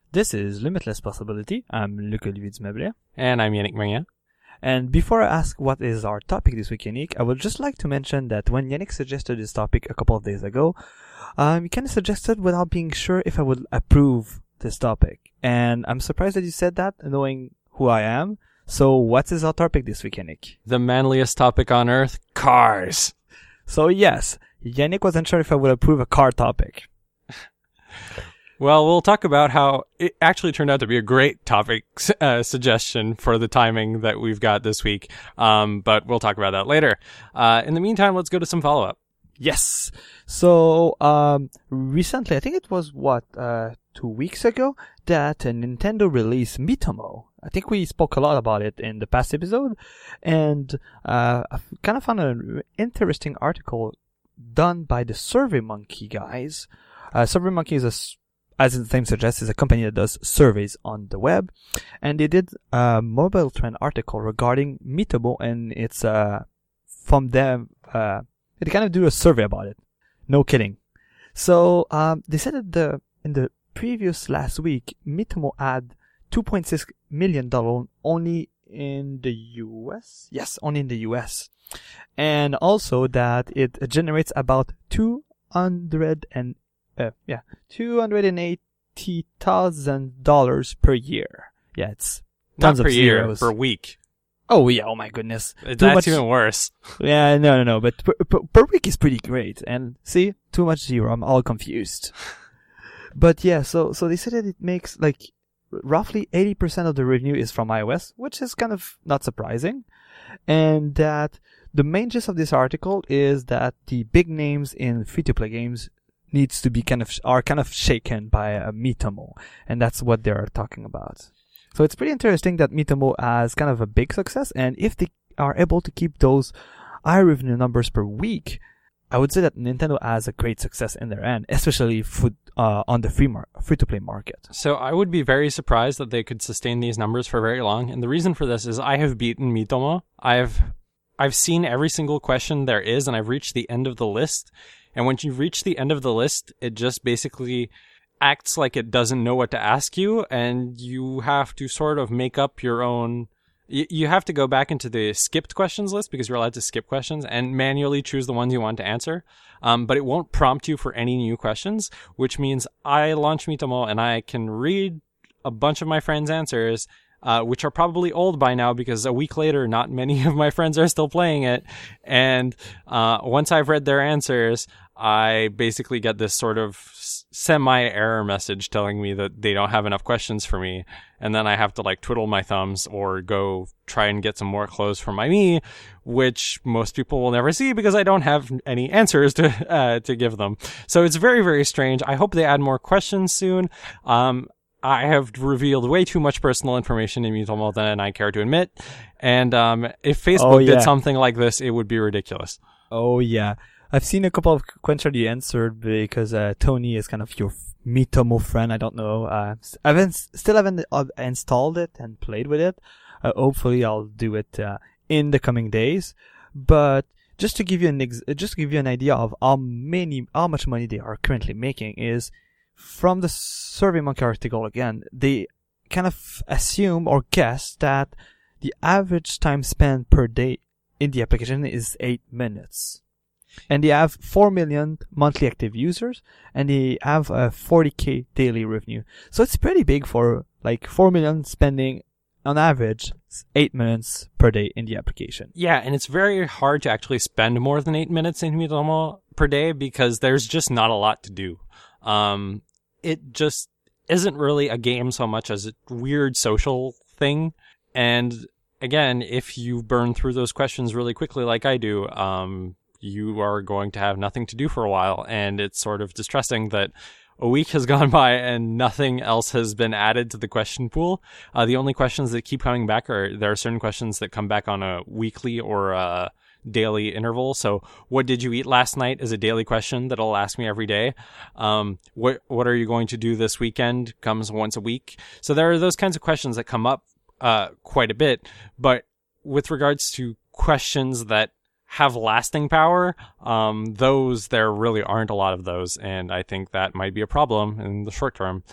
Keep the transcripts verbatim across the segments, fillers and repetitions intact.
This is Limitless Possibility. I'm Luc Olivier Dumablet. And I'm Yannick Marien. And before I ask what is our topic this week, Yannick, I would just like to mention that when Yannick suggested this topic a couple of days ago, um, he kind of suggested without being sure if I would approve this topic. And I'm surprised that you said that, knowing who I am. So what is our topic this week, Yannick? The manliest topic on earth, cars. So yes, Yannick wasn't sure if I would approve a car topic. Well, we'll talk about how it actually turned out to be a great topic uh, suggestion for the timing that we've got this week. Um, but we'll talk about that later. Uh, in the meantime, let's go to some follow-up. Yes. So, um, recently, I think it was what, uh, two weeks ago that uh, Nintendo released Miitomo. I think we spoke a lot about it in the past episode. And, uh, I kind of found an interesting article done by the SurveyMonkey guys. Uh, SurveyMonkey is a As the name suggests, is a company that does surveys on the web. And they did a mobile trend article regarding Miitomo, and it's uh, from them, uh, they kind of do a survey about it. No kidding. So um, they said that the in the previous last week, Miitomo had two point six million dollars only in the U S. Yes, only in the U S. And also that it generates about two hundred and Uh, yeah, two hundred eighty thousand dollars per year. Yeah, it's tons Not per of year, zeros. per week. Oh yeah, oh my goodness. That's Too much... even worse. Yeah, no, no, no, but per, per, per week is pretty great. And see, too much zero, I'm all confused. But yeah, so, so they said that it makes like roughly eighty percent of the revenue is from iOS, which is kind of not surprising. And that the main gist of this article is that the big names in free-to-play games needs to be kind of, are kind of shaken by a Miitomo. And that's what they're talking about. So it's pretty interesting that Miitomo has kind of a big success. And if they are able to keep those high revenue numbers per week, I would say that Nintendo has a great success in their end, especially food, uh, on the free mar- free-to-play market. So I would be very surprised that they could sustain these numbers for very long. And the reason for this is I have beaten Miitomo. I've, I've seen every single question there is, and I've reached the end of the list. And when you reach the end of the list, it just basically acts like it doesn't know what to ask you, and you have to sort of make up your own... Y- you have to go back into the skipped questions list, because you're allowed to skip questions, and manually choose the ones you want to answer. Um, but it won't prompt you for any new questions, which means I launch Miitomo, and I can read a bunch of my friends' answers, Uh, which are probably old by now because a week later, not many of my friends are still playing it. And uh, once I've read their answers, I basically get this sort of semi-error message telling me that they don't have enough questions for me. And then I have to like twiddle my thumbs or go try and get some more clothes for my me, which most people will never see because I don't have any answers to uh, to give them. So it's very, very strange. I hope they add more questions soon. Um, I have revealed way too much personal information in Miitomo than I care to admit. And um, if Facebook oh, yeah. did something like this, it would be ridiculous. Oh, yeah. I've seen a couple of questions already answered because uh, Tony is kind of your Miitomo friend. I don't know. Uh, I haven't, still haven't uh, installed it and played with it. Uh, hopefully, I'll do it uh, in the coming days. But just to give you an ex- just to give you an idea of how many, how much money they are currently making is. From the SurveyMonkey article again, they kind of assume or guess that the average time spent per day in the application is eight minutes. And they have four million monthly active users, and they have a forty thousand daily revenue. So it's pretty big for like four million spending on average eight minutes per day in the application. Yeah, and it's very hard to actually spend more than eight minutes in Miitomo per day because there's just not a lot to do. Um, it just isn't really a game so much as a weird social thing. And again, if you burn through those questions really quickly like I do, um, you are going to have nothing to do for a while. And it's sort of distressing that a week has gone by and nothing else has been added to the question pool. Uh, the only questions that keep coming back are, there are certain questions that come back on a weekly or a daily interval. So what did you eat last night is a daily question that'll ask me every day. Um, what, what are you going to do this weekend comes once a week. So there are those kinds of questions that come up, uh, quite a bit. But with regards to questions that have lasting power, um, those, there really aren't a lot of those. And I think that might be a problem in the short term.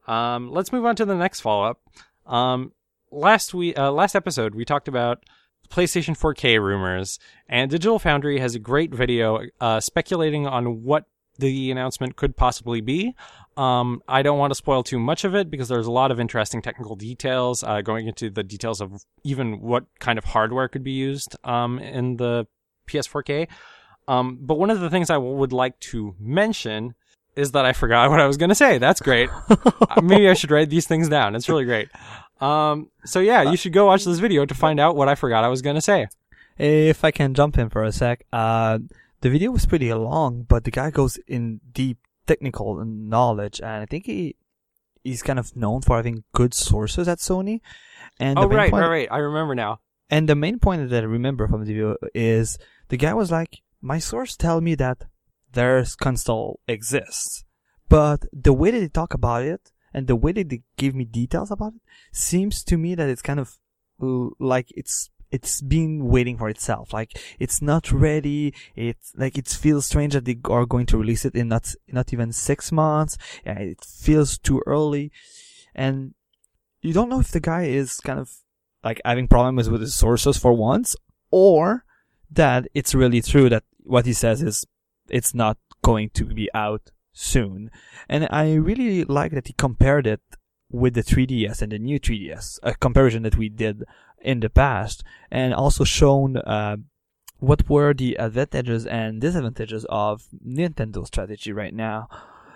Um, let's move on to the next follow-up. Um, last we uh, last episode, we talked about PlayStation four K rumors, and Digital Foundry has a great video uh, speculating on what the announcement could possibly be. Um, I don't want to spoil too much of it because there's a lot of interesting technical details uh, going into the details of even what kind of hardware could be used um, in the P S four K. Um, but one of the things I w- would like to mention is that I forgot what I was going to say. That's great. Maybe I should write these things down. It's really great. Um, so yeah, you should go watch this video to find out what I forgot I was going to say. If I can jump in for a sec, uh, the video was pretty long, but the guy goes in deep technical knowledge, and I think he he's kind of known for having good sources at Sony. And oh, the main right, point, right, right. I remember now. And the main point that I remember from the video is the guy was like, my source tell me that their console exists, but the way that they talk about it and the way that they give me details about it seems to me that it's kind of like it's it's been waiting for itself. Like it's not ready. It's like it feels strange that they are going to release it in not not even six months. Yeah, it feels too early, and you don't know if the guy is kind of like having problems with his sources for once, or that it's really true that what he says is it's not going to be out soon. And I really like that he compared it with the three D S and the new three D S, a comparison that we did in the past, and also shown uh, what were the advantages and disadvantages of Nintendo's strategy right now.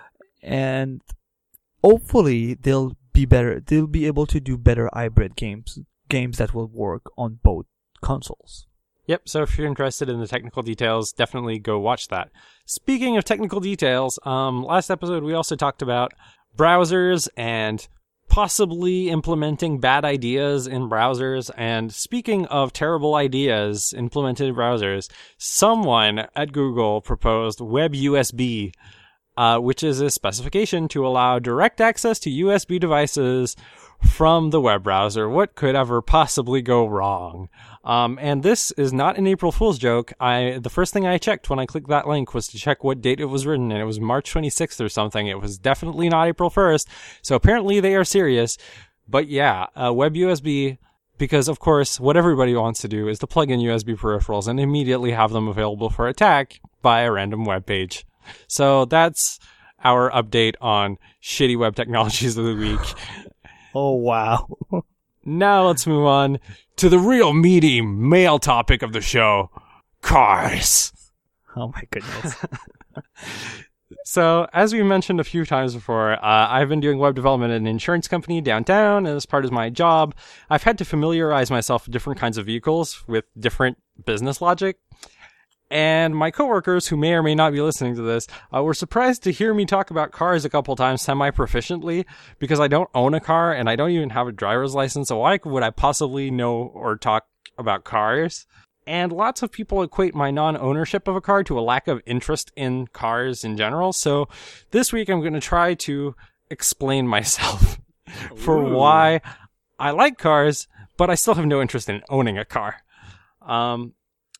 And hopefully they'll be better. They'll be able to do better hybrid games, games that will work on both consoles. Yep, so if you're interested in the technical details, definitely go watch that. Speaking of technical details, um, last episode we also talked about browsers and possibly implementing bad ideas in browsers. And speaking of terrible ideas implemented in browsers, someone at Google proposed WebUSB, uh, which is a specification to allow direct access to U S B devices from the web browser. What could ever possibly go wrong? Um, and this is not an April Fool's joke. I, the first thing I checked when I clicked that link was to check what date it was written, and it was March twenty-sixth or something. It was definitely not April first. So apparently they are serious. But yeah, uh, WebUSB, because of course what everybody wants to do is to plug in U S B peripherals and immediately have them available for attack by a random web page. So that's our update on shitty web technologies of the week. Oh, wow. Now let's move on to the real meaty male topic of the show, cars. Oh my goodness. So, as we mentioned a few times before, uh, I've been doing web development at an insurance company downtown, and as part of my job, I've had to familiarize myself with different kinds of vehicles with different business logic. And my coworkers, who may or may not be listening to this, uh, were surprised to hear me talk about cars a couple times semi-proficiently, because I don't own a car and I don't even have a driver's license, so why would I possibly know or talk about cars? And lots of people equate my non-ownership of a car to a lack of interest in cars in general, so this week I'm going to try to explain myself for Ooh. why I like cars, but I still have no interest in owning a car. Um,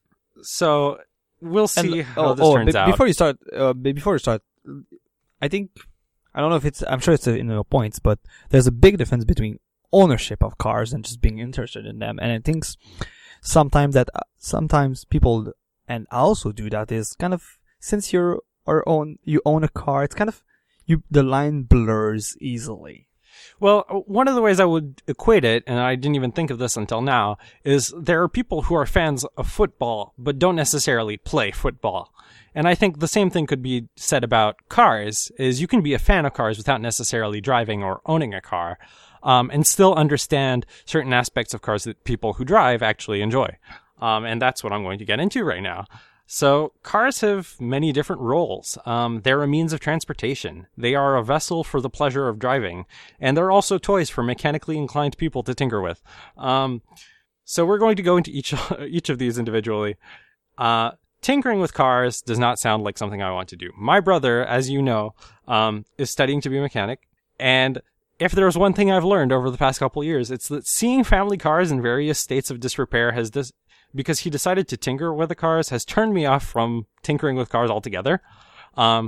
so... We'll see and, how oh, this oh, turns b- out. Before you start, uh, b- before you start, I think, I don't know if it's, I'm sure it's in your points, but there's a big difference between ownership of cars and just being interested in them. And I think sometimes that, uh, sometimes people, and I also do that, is kind of, since you're, or own, you own a car, it's kind of, you, the line blurs easily. Well, one of the ways I would equate it, and I didn't even think of this until now, is there are people who are fans of football, but don't necessarily play football. And I think the same thing could be said about cars, is you can be a fan of cars without necessarily driving or owning a car, um, and still understand certain aspects of cars that people who drive actually enjoy. Um, and that's what I'm going to get into right now. So, cars have many different roles. Um, they're a means of transportation. They are a vessel for the pleasure of driving. And they're also toys for mechanically inclined people to tinker with. Um, so we're going to go into each each of these individually. Uh, tinkering with cars does not sound like something I want to do. My brother, as you know, um, is studying to be a mechanic. And if there's one thing I've learned over the past couple of years, it's that seeing family cars in various states of disrepair has this... because he decided to tinker with the cars, has turned me off from tinkering with cars altogether. Um,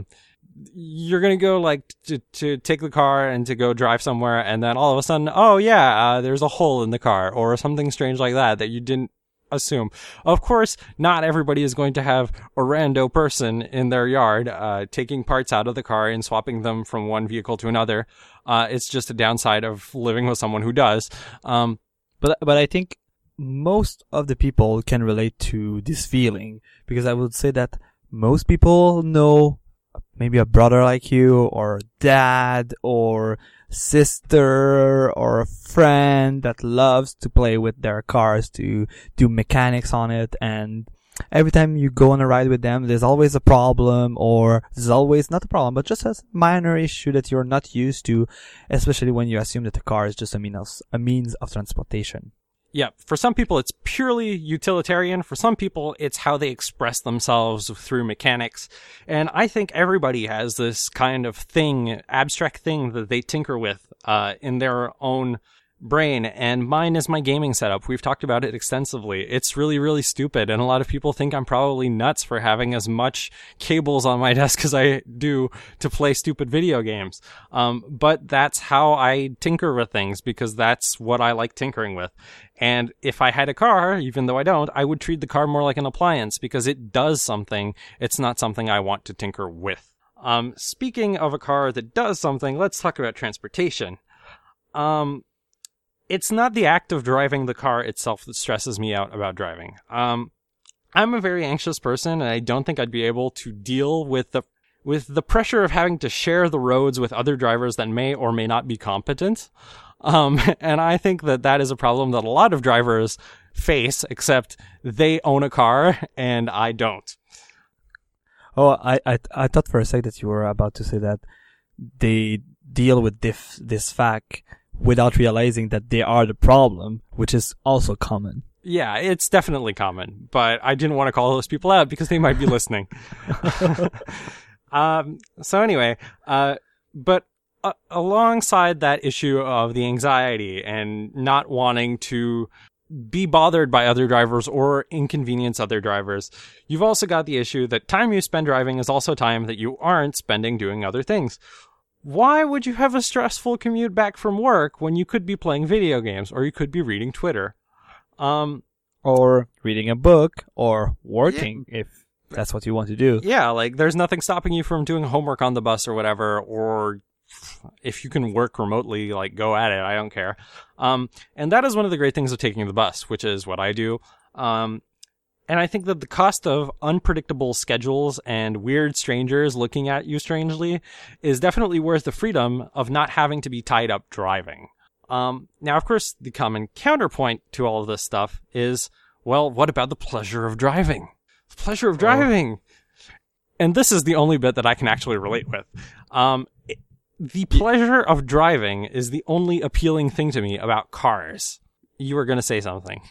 you're going to go like to, to take the car and to go drive somewhere. And then all of a sudden, oh yeah, uh, there's a hole in the car or something strange like that that you didn't assume. Of course, not everybody is going to have a rando person in their yard, uh, taking parts out of the car and swapping them from one vehicle to another. Uh, it's just a downside of living with someone who does. Um, but, but I think most of the people can relate to this feeling, because I would say that most people know maybe a brother like you, or dad, or sister, or a friend that loves to play with their cars, to do mechanics on it, and every time you go on a ride with them, there's always a problem, or there's always not a problem, but just a minor issue that you're not used to, especially when you assume that the car is just a means, a means of transportation. Yeah, for some people it's purely utilitarian. For some people it's how they express themselves through mechanics. And I think everybody has this kind of thing, abstract thing that they tinker with uh in their own brain, and mine is my gaming setup. We've talked about it extensively. It's really, really stupid, and a lot of people think I'm probably nuts for having as much cables on my desk as I do to play stupid video games. Um, but that's how I tinker with things, because that's what I like tinkering with. And if I had a car, even though I don't, I would treat the car more like an appliance, because it does something. It's not something I want to tinker with. Um, speaking of a car that does something, let's talk about transportation. Um, It's not the act of driving the car itself that stresses me out about driving. Um, I'm a very anxious person, and I don't think I'd be able to deal with the with the pressure of having to share the roads with other drivers that may or may not be competent. Um, and I think that that is a problem that a lot of drivers face, except they own a car and I don't. Oh, I I, I thought for a sec that you were about to say that they deal with this this fact without realizing that they are the problem, which is also common. Yeah, it's definitely common, but I didn't want to call those people out because they might be listening. um, so anyway, uh, but uh, alongside that issue of the anxiety and not wanting to be bothered by other drivers or inconvenience other drivers, you've also got the issue that time you spend driving is also time that you aren't spending doing other things. Why would you have a stressful commute back from work when you could be playing video games, or you could be reading Twitter? Um, or reading a book, or working, yeah. if that's what you want to do. Yeah, like, there's nothing stopping you from doing homework on the bus or whatever, or if you can work remotely, like, go at it, I don't care. Um, and that is one of the great things of taking the bus, which is what I do. Um, And I think that the cost of unpredictable schedules and weird strangers looking at you strangely is definitely worth the freedom of not having to be tied up driving. Um, now, of course, the common counterpoint to all of this stuff is, well, what about the pleasure of driving? The pleasure of driving! Oh. And this is the only bit that I can actually relate with. Um, it, the pleasure of driving is the only appealing thing to me about cars. You were going to say something.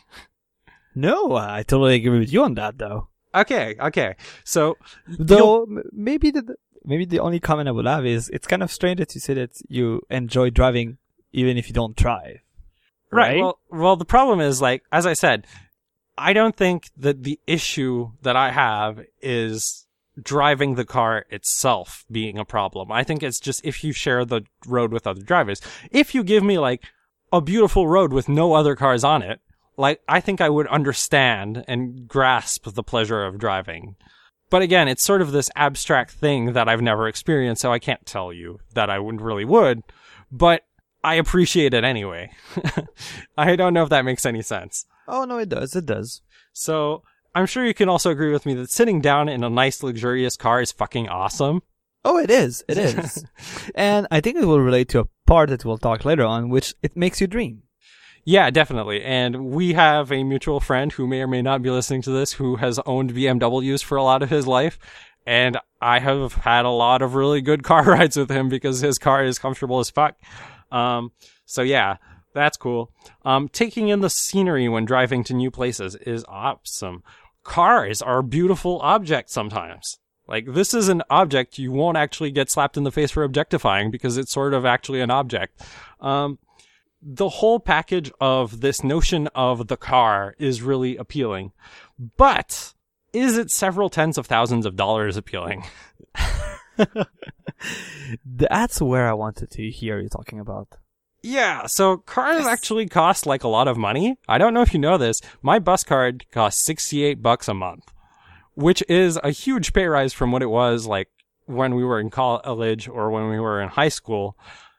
No, I totally agree with you on that, though. Okay, okay. So, though maybe the maybe the only comment I would have is it's kind of strange that you say that you enjoy driving even if you don't drive. Right. right? Well, well, the problem is, like, as I said, I don't think that the issue that I have is driving the car itself being a problem. I think it's just if you share the road with other drivers. If you give me, like, a beautiful road with no other cars on it, like, I think I would understand and grasp the pleasure of driving. But again, it's sort of this abstract thing that I've never experienced, so I can't tell you that I wouldn't really would, but I appreciate it anyway. I don't know if that makes any sense. Oh, no, it does. It does. So, I'm sure you can also agree with me that sitting down in a nice, luxurious car is fucking awesome. Oh, it is. It is. And I think it will relate to a part that we'll talk later on, which it makes you dream. Yeah, definitely. And we have a mutual friend who may or may not be listening to this who has owned B M Ws for a lot of his life. And I have had a lot of really good car rides with him because his car is comfortable as fuck. Um, so yeah, that's cool. Um, taking in the scenery when driving to new places is awesome. Cars are beautiful objects sometimes. Like, this is an object you won't actually get slapped in the face for objectifying because it's sort of actually an object. Um, The whole package of this notion of the car is really appealing. But is it several tens of thousands of dollars appealing? That's where I wanted to hear you talking about. Yeah, so cars actually cost like a lot of money. I don't know if you know this. My bus card costs sixty-eight bucks a month, which is a huge pay rise from what it was like when we were in college or when we were in high school.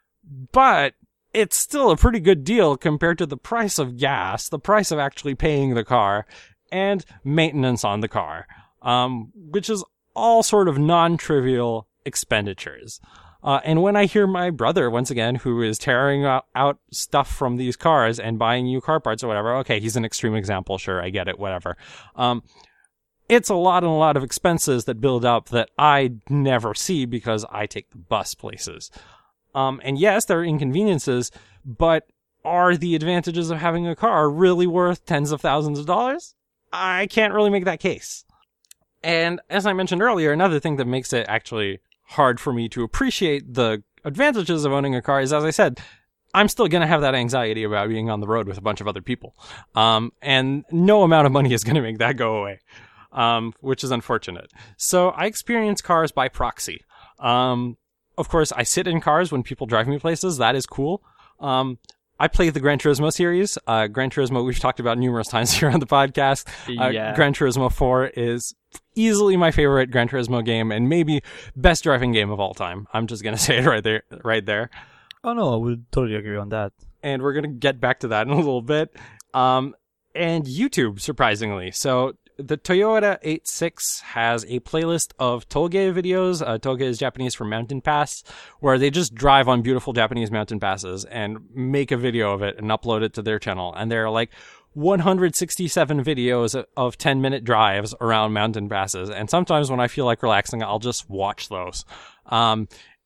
But it's still a pretty good deal compared to the price of gas, the price of actually paying the car, and maintenance on the car, um, which is all sort of non-trivial expenditures. Uh, and when I hear my brother, once again, who is tearing out, out stuff from these cars and buying new car parts or whatever, okay, he's an extreme example, sure, I get it, whatever. Um, it's a lot and a lot of expenses that build up that I never see because I take the bus places. Um, and yes, there are inconveniences, but are the advantages of having a car really worth tens of thousands of dollars? I can't really make that case. And as I mentioned earlier, another thing that makes it actually hard for me to appreciate the advantages of owning a car is, as I said, I'm still going to have that anxiety about being on the road with a bunch of other people. Um, and no amount of money is going to make that go away, um, which is unfortunate. So I experience cars by proxy. Um, of course, I sit in cars when people drive me places. That is cool. Um, I play the Gran Turismo series. Uh, Gran Turismo, we've talked about numerous times here on the podcast. Uh, Yeah. Gran Turismo four is easily my favorite Gran Turismo game and maybe best driving game of all time. I'm just going to say it right there, right there. Oh no, I would totally agree on that. And we're going to get back to that in a little bit. Um, and YouTube, surprisingly. So the Toyota eighty-six has a playlist of Toge videos. Uh, Toge is Japanese for mountain pass, where they just drive on beautiful Japanese mountain passes and make a video of it and upload it to their channel. And there are like one hundred sixty-seven videos of ten minute drives around mountain passes. And sometimes when I feel like relaxing, I'll just watch those. Um,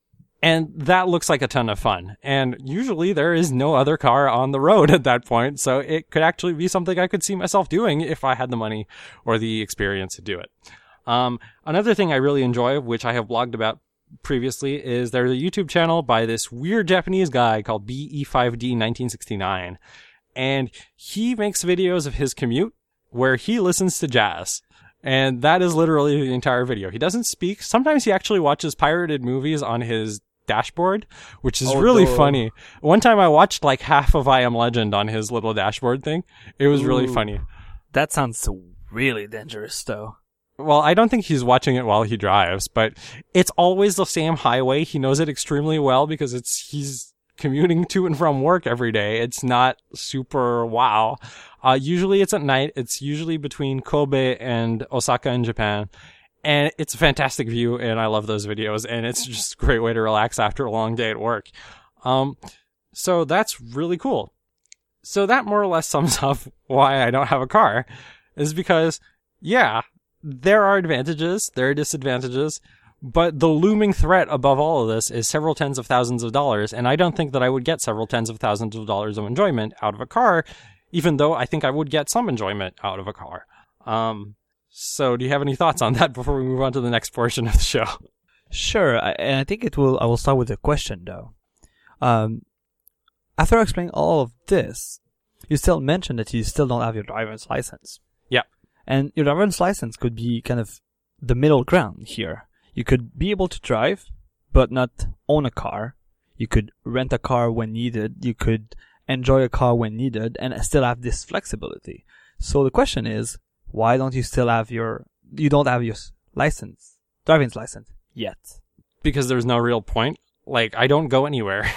and that looks like a ton of fun. And usually there is no other car on the road at that point. So it could actually be something I could see myself doing if I had the money or the experience to do it. Um, another thing I really enjoy, which I have blogged about previously, is there's a YouTube channel by this weird Japanese guy called B E five D nineteen sixty-nine. And he makes videos of his commute where he listens to jazz. And that is literally the entire video. He doesn't speak. Sometimes he actually watches pirated movies on his dashboard, which is Oh, really no. funny. One time I watched like half of I Am Legend on his little dashboard thing. It was really Ooh. funny. That sounds really dangerous, though. Well, I don't think he's watching it while he drives, but it's always the same highway. He knows it extremely well because it's he's commuting to and from work every day. It's not super wow. Uh, usually it's at night. It's usually between Kobe and Osaka in Japan. And it's a fantastic view, and I love those videos, and it's just a great way to relax after a long day at work. Um, so that's really cool. So that more or less sums up why I don't have a car, is because, yeah, there are advantages, there are disadvantages, but the looming threat above all of this is several tens of thousands of dollars, and I don't think that I would get several tens of thousands of dollars of enjoyment out of a car, even though I think I would get some enjoyment out of a car. Um... So do you have any thoughts on that before we move on to the next portion of the show? Sure, I, and I think it will. I will start with a question, though. Um, after explaining all of this, you still mentioned that you still don't have your driver's license. Yeah. And your driver's license could be kind of the middle ground here. You could be able to drive, but not own a car. You could rent a car when needed. You could enjoy a car when needed, and still have this flexibility. So the question is, why don't you still have your, you don't have your license, driving's license yet? Because there's no real point. Like, I don't go anywhere.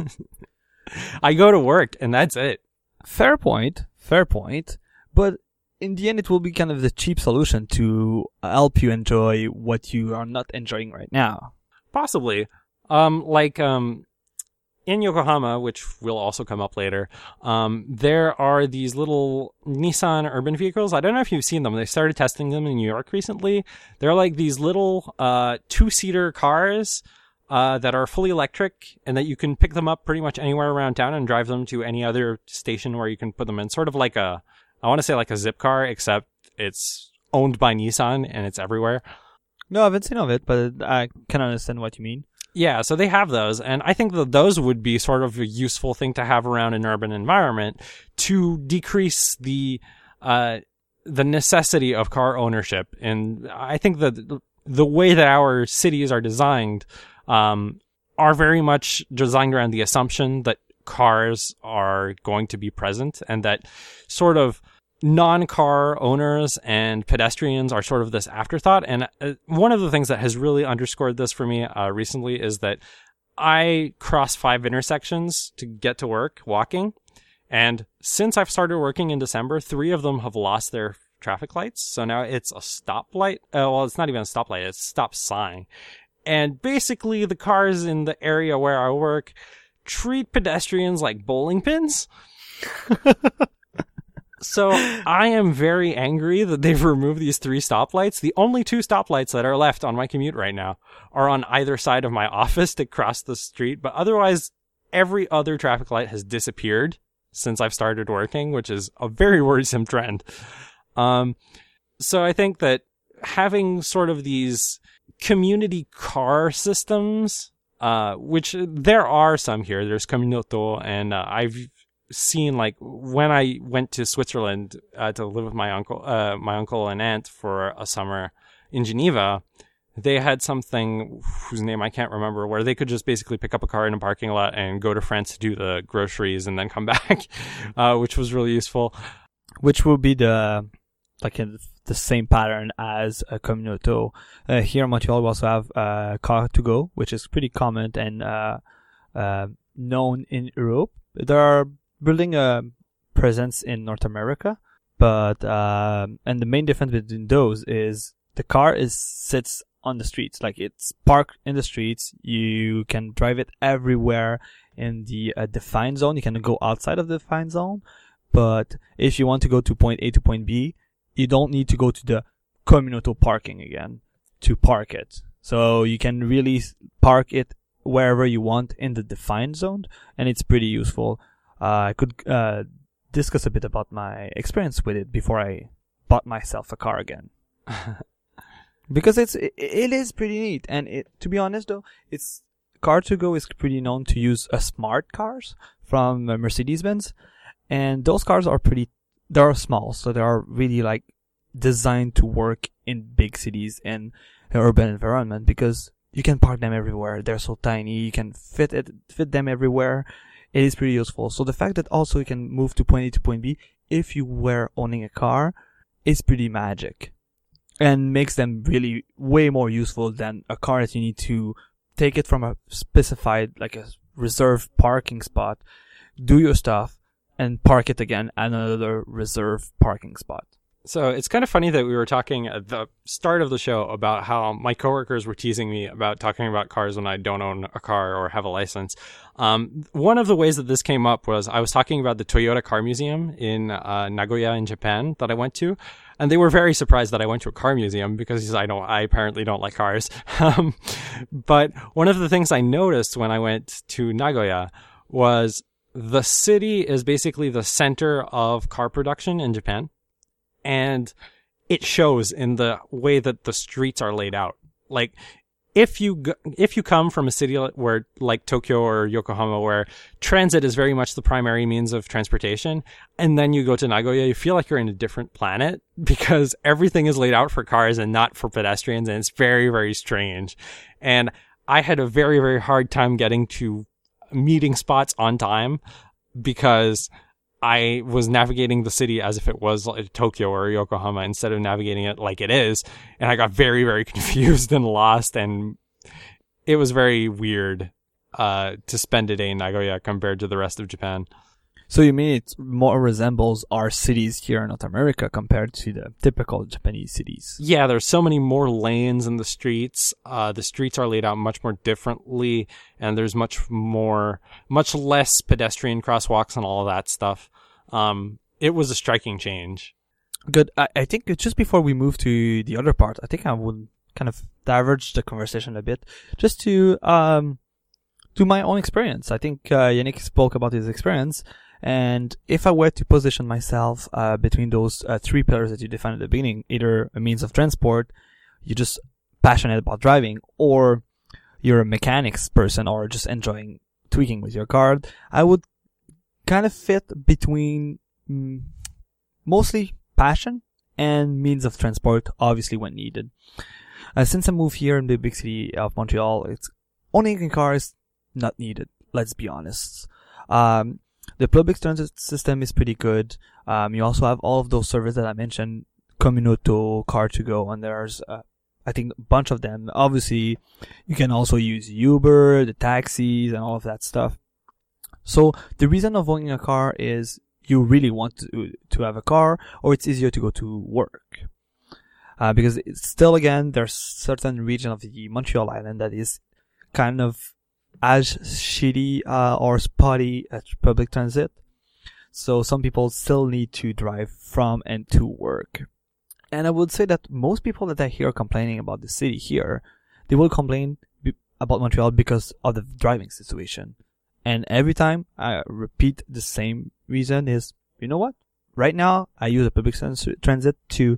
I go to work and that's it. Fair point, fair point. But in the end, it will be kind of the cheap solution to help you enjoy what you are not enjoying right now. Possibly. Um, like, um, in Yokohama, which will also come up later, um, there are these little Nissan urban vehicles. I don't know if you've seen them. They started testing them in New York recently. They're like these little uh, two-seater cars uh, that are fully electric, and that you can pick them up pretty much anywhere around town and drive them to any other station where you can put them in. Sort of like a, I want to say like a Zip car, except it's owned by Nissan and it's everywhere. No, I haven't seen of it, but I can understand what you mean. Yeah, so they have those, and I think that those would be sort of a useful thing to have around an urban environment to decrease the uh, the necessity of car ownership. And I think that the way that our cities are designed um, are very much designed around the assumption that cars are going to be present, and that sort of non-car owners and pedestrians are sort of this afterthought. And uh, one of the things that has really underscored this for me uh, recently is that I cross five intersections to get to work walking. And since I've started working in December, three of them have lost their traffic lights. So now it's a stoplight. Uh, well, it's not even a stoplight. It's a stop sign. And basically the cars in the area where I work treat pedestrians like bowling pins. So I am very angry that they've removed these three stoplights. The only two stoplights that are left on my commute right now are on either side of my office to cross the street. But otherwise, every other traffic light has disappeared since I've started working, which is a very worrisome trend. Um, so I think that having sort of these community car systems, uh, which there are some here. There's Communoto, and uh, I've seen, like, when I went to Switzerland uh, to live with my uncle, uh, my uncle and aunt for a summer in Geneva, they had something whose name I can't remember, where they could just basically pick up a car in a parking lot and go to France to do the groceries and then come back, uh, which was really useful. Which will be the like in the same pattern as a Communoto. Uh, here in Montreal, we also have uh, Car to Go, which is pretty common and uh, uh, known in Europe. They are building a presence in North America, but uh, and the main difference between those is the car is sits on the streets, like it's parked in the streets. You can drive it everywhere in the uh, defined zone. You can go outside of the defined zone, but if you want to go to point A to point B, you don't need to go to the Communoto parking again to park it. So you can really park it wherever you want in the defined zone, and it's pretty useful. Uh, I could uh, discuss a bit about my experience with it before I bought myself a car again. Because it's it, it is pretty neat, and it, to be honest though, it's Car to Go is pretty known to use uh, smart cars from uh, Mercedes-Benz, and those cars are pretty. They are small, so they are really like designed to work in big cities and urban environment, because you can park them everywhere. They're so tiny, you can fit it fit them everywhere. It is pretty useful. So the fact that also you can move to point A to point B if you were owning a car is pretty magic, and makes them really way more useful than a car that you need to take it from a specified, like a reserved parking spot, do your stuff, and park it again at another reserved parking spot. So it's kind of funny that we were talking at the start of the show about how my coworkers were teasing me about talking about cars when I don't own a car or have a license. Um, one of the ways that this came up was I was talking about the Toyota Car Museum in uh, Nagoya in Japan that I went to. And they were very surprised that I went to a car museum, because I don't, I apparently don't like cars. um, but one of the things I noticed when I went to Nagoya was the city is basically the center of car production in Japan. And it shows in the way that the streets are laid out. Like, if you go, if you come from a city where, like Tokyo or Yokohama, where transit is very much the primary means of transportation, and then you go to Nagoya, you feel like you're in a different planet, because everything is laid out for cars and not for pedestrians, and it's very, very strange. And I had a very, very hard time getting to meeting spots on time, because I was navigating the city as if it was like Tokyo or Yokohama instead of navigating it like it is. And I got very, very confused and lost. And it was very weird uh, to spend a day in Nagoya compared to the rest of Japan. So you mean it more resembles our cities here in North America compared to the typical Japanese cities? Yeah, there's so many more lanes in the streets. Uh, the streets are laid out much more differently, and there's much more, much less pedestrian crosswalks and all of that stuff. Um, it was a striking change. Good. I, I think just before we move to the other part, I think I would kind of diverge the conversation a bit, just to um, to my own experience. I think uh, Yannick spoke about his experience. And if I were to position myself uh, between those uh, three pillars that you defined at the beginning, either a means of transport, you're just passionate about driving, or you're a mechanics person or just enjoying tweaking with your car, I would kind of fit between mm, mostly passion and means of transport, obviously when needed. Uh, since I moved here in the big city of Montreal, it's owning a car is not needed. Let's be honest. Um, the public transit system is pretty good. Um, you also have all of those services that I mentioned, Communoto, Car to Go, and there's, uh, I think, a bunch of them. Obviously, you can also use Uber, the taxis, and all of that stuff. So the reason of owning a car is you really want to to have a car, or it's easier to go to work. Uh, because it's still, again, there's certain region of the Montreal Island that is kind of as shitty uh, or spotty as public transit. So some people still need to drive from and to work. And I would say that most people that I hear complaining about the city here, they will complain be- about Montreal because of the driving situation. And every time I repeat the same reason is, you know what? Right now, I use a public transit to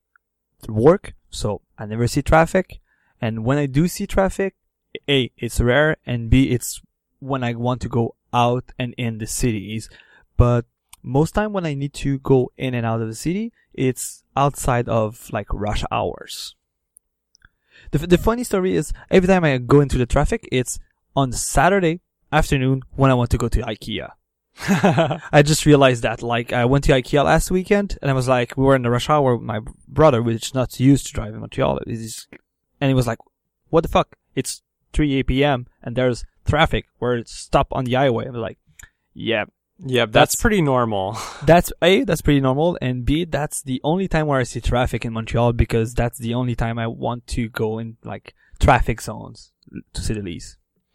work, so I never see traffic. And when I do see traffic, A, it's rare, and B, it's when I want to go out and in the cities. But most time when I need to go in and out of the city, it's outside of like rush hours. The, the funny story is, every time I go into the traffic, it's on Saturday afternoon when I want to go to IKEA. I just realized that, like, I went to IKEA last weekend, and I was like, we were in the rush hour with my brother, which is not used to driving in Montreal. He's, and he was like, what the fuck? It's three p.m. and there's traffic where it's stop on the highway. I was like, yeah. Yeah, that's, that's pretty normal. That's A, that's pretty normal, and B, that's the only time where I see traffic in Montreal, because that's the only time I want to go in, like, traffic zones, to say the least.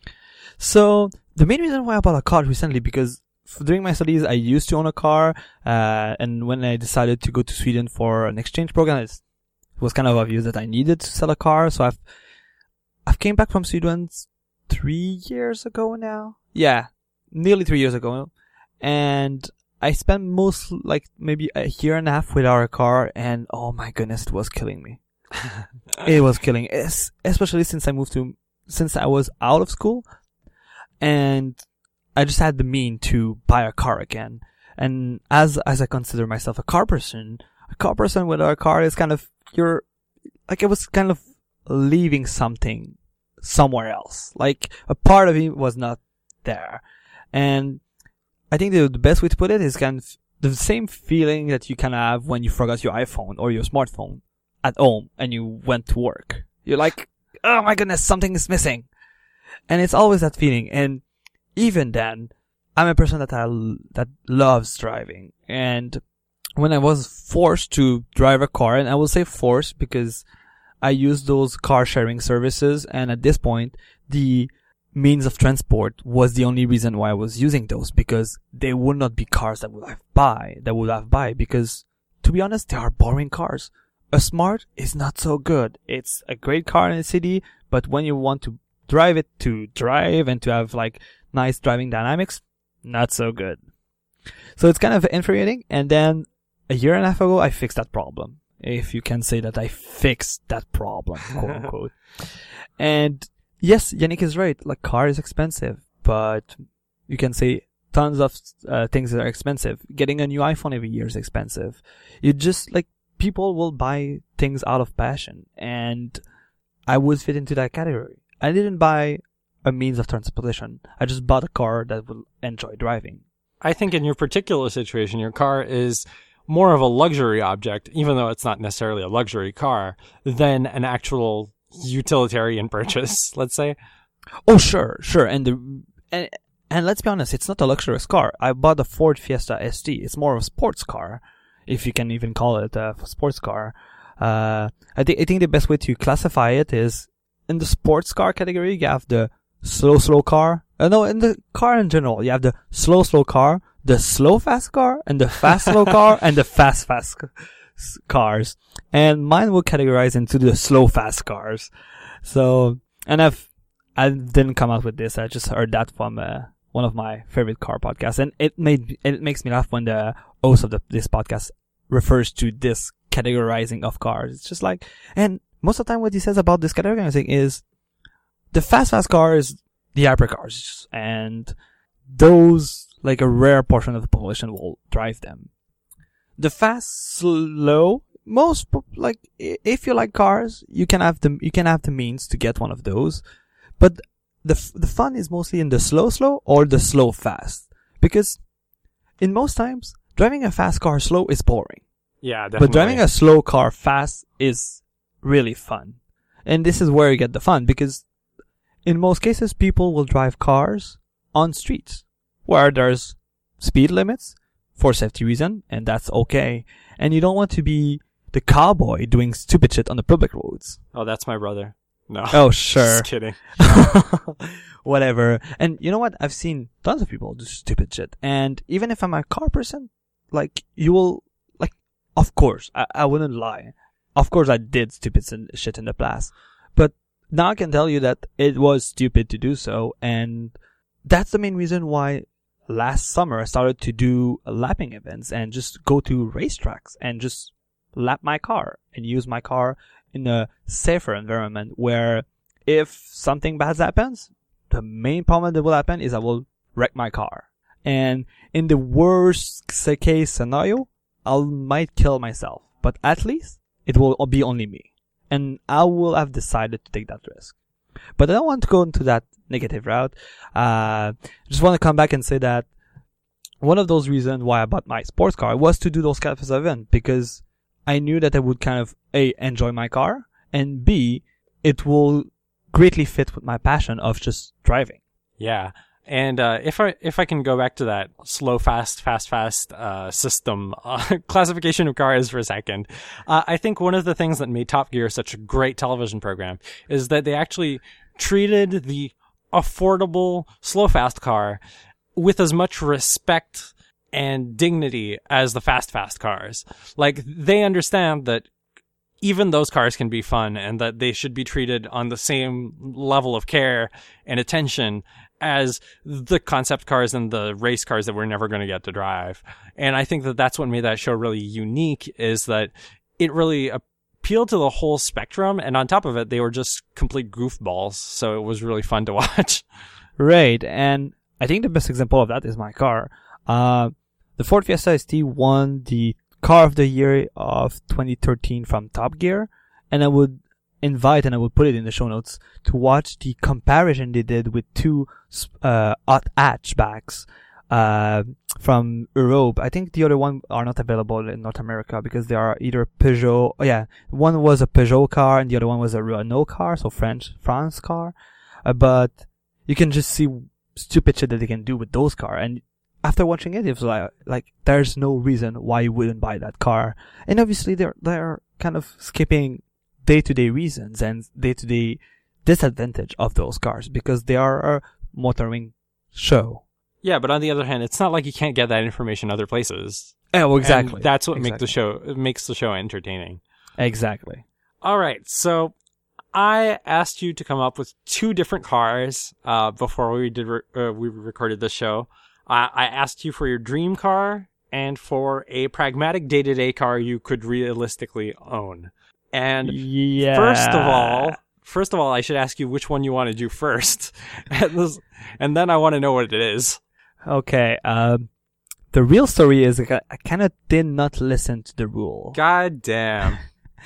So, the main reason why I bought a car recently, because during my studies, I used to own a car, uh, and when I decided to go to Sweden for an exchange program, it was kind of obvious that I needed to sell a car, so I've, I've came back from Sweden three years ago now. Yeah, nearly three years ago. And I spent most, like, maybe a year and a half with our car, and oh my goodness, it was killing me. It was killing, es- especially since I moved to, since I was out of school, and I just had the mean to buy a car again. And as, as I consider myself a car person, a car person with a car is kind of, you're, like, it was kind of leaving something somewhere else. Like, a part of me was not there. And I think the, the best way to put it is kind of the same feeling that you can have when you forgot your iPhone or your smartphone at home and you went to work. You're like, oh my goodness, something is missing. And it's always that feeling. And even then, I'm a person that I, that loves driving. And when I was forced to drive a car, and I will say forced because I use those car sharing services, and at this point, the means of transport was the only reason why I was using those, because they would not be cars that would have buy, that would have buy, because to be honest, they are boring cars. A Smart is not so good. It's a great car in the city, but when you want to drive it to drive and to have like nice driving dynamics, not so good. So it's kind of infuriating. And then a year and a half ago, I fixed that problem. If you can say that I fixed that problem, quote unquote. And yes, Yannick is right. Like, car is expensive, but you can say tons of uh, things that are expensive. Getting a new iPhone every year is expensive. You just, like, people will buy things out of passion, and I would fit into that category. I didn't buy a means of transportation. I just bought a car that will enjoy driving. I think in your particular situation, your car is more of a luxury object, even though it's not necessarily a luxury car, than an actual utilitarian purchase, let's say. Oh, sure, sure. And the and, and let's be honest, it's not a luxurious car. I bought a Ford Fiesta S T. It's more of a sports car, if you can even call it a sports car. Uh, I think I think the best way to classify it is in the sports car category. You have the slow, slow car. Uh, no, in the car in general, you have the slow, slow car, the slow, fast car, and the fast, slow car, and the fast, fast cars. And mine will categorize into the slow, fast cars. So, and I've, I didn't come up with this. I just heard that from uh, one of my favorite car podcasts, and it made it makes me laugh when the host of the, this podcast refers to this categorizing of cars. It's just like, and most of the time, what he says about this categorizing is the fast, fast car is the hypercars, and those, like, a rare portion of the population will drive them. The fast, slow most po- like i- if you like cars, you can have the you can have the means to get one of those, but the f- the fun is mostly in the slow slow or the slow fast, because in most times driving a fast car slow is boring, Yeah, definitely. but driving a slow car fast is really fun, and this is where you get the fun, because in most cases people will drive cars on streets where there's speed limits for safety reason, and that's okay, and you don't want to be the cowboy doing stupid shit on the public roads. Oh, that's my brother. No. Oh, sure. Just kidding. Whatever. And you know what? I've seen tons of people do stupid shit. And even if I'm a car person, like, you will, like, of course, I, I wouldn't lie. Of course I did stupid sin- shit in the past. But now I can tell you that it was stupid to do so. And that's the main reason why last summer I started to do lapping events and just go to racetracks and just lap my car and use my car in a safer environment where if something bad happens, the main problem that will happen is I will wreck my car. And in the worst case scenario, I might kill myself. But at least it will be only me. And I will have decided to take that risk. But I don't want to go into that negative route. Uh, just want to come back and say that one of those reasons why I bought my sports car was to do those kinds of events, because I knew that I would kind of A, enjoy my car, and B, it will greatly fit with my passion of just driving. Yeah. And uh, if I if I can go back to that slow, fast, fast, fast uh, system uh, classification of cars for a second, uh, I think one of the things that made Top Gear such a great television program is that they actually treated the affordable slow, fast car with as much respect and dignity as the fast, fast cars. Like, they understand that even those cars can be fun and that they should be treated on the same level of care and attention as the concept cars and the race cars that we're never going to get to drive. And I think that that's what made that show really unique, is that it really appealed to the whole spectrum. And on top of it, they were just complete goofballs. So it was really fun to watch. Right. And I think the best example of that is my car. Uh, the Ford Fiesta S T won the Car of the Year of twenty thirteen from Top Gear, and I would invite, and I would put it in the show notes, to watch the comparison they did with two uh, hot hatchbacks uh, from Europe. I think the other one are not available in North America because they are either Peugeot. Oh yeah, one was a Peugeot car and the other one was a Renault car, so French France car. Uh, but you can just see stupid shit that they can do with those cars, and after watching it, it was like, like, there's no reason why you wouldn't buy that car. And obviously they're, they're kind of skipping day-to-day reasons and day-to-day disadvantage of those cars because they are a motoring show. Yeah, but on the other hand, it's not like you can't get that information other places. Oh, exactly. And that's what exactly. make the show, it makes the show entertaining. Exactly. All right. So I asked you to come up with two different cars, uh, before we did, re- uh, we recorded this show. Uh, I asked you for your dream car and for a pragmatic day-to-day car you could realistically own. And yeah. first of all, first of all, I should ask you which one you want to do first. and, this, and then I want to know what it is. Okay. Um, the real story is I kind of did not listen to the rule. God damn.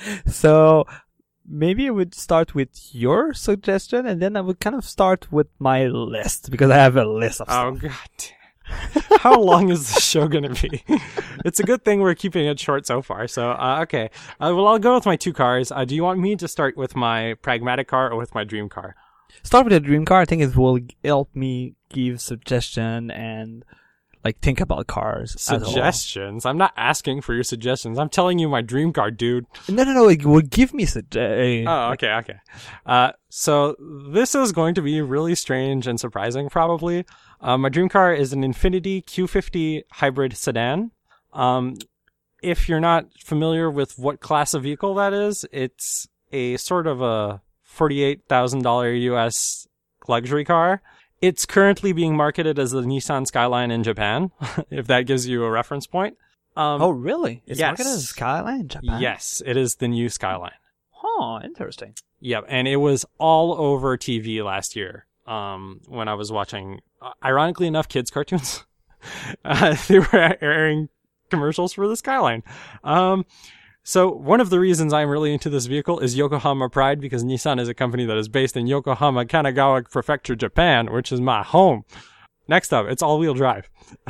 So maybe I would start with your suggestion, and then I would kind of start with my list, because I have a list of Oh, stuff. God damn. How long is this show going to be? It's a good thing we're keeping it short so far. So, uh, okay. Uh, well, I'll go with my two cars. Uh, do you want me to start with my pragmatic car or with my dream car? Start with the dream car. I think it will help me give suggestion and like think about cars. as a whole. Suggestions? I'm not asking for your suggestions. I'm telling you my dream car, dude. No, no, no. It will give me suggestions. Oh, okay, okay. Uh, so this is going to be really strange and surprising, probably. Uh, my dream car is an Infiniti Q fifty hybrid sedan. Um, if you're not familiar with what class of vehicle that is, it's a sort of a forty-eight thousand dollars U S luxury car. It's currently being marketed as the Nissan Skyline in Japan, if that gives you a reference point. Um, Oh, really? It's yes. marketed as Skyline in Japan? Yes, it is the new Skyline. Huh, interesting. Yep, and it was all over T V last year um, when I was watching, uh, ironically enough, kids' cartoons. uh, they were airing commercials for the Skyline. Um, So one of the reasons I'm really into this vehicle is Yokohama Pride, because Nissan is a company that is based in Yokohama, Kanagawa Prefecture, Japan, which is my home. Next up, it's all-wheel drive.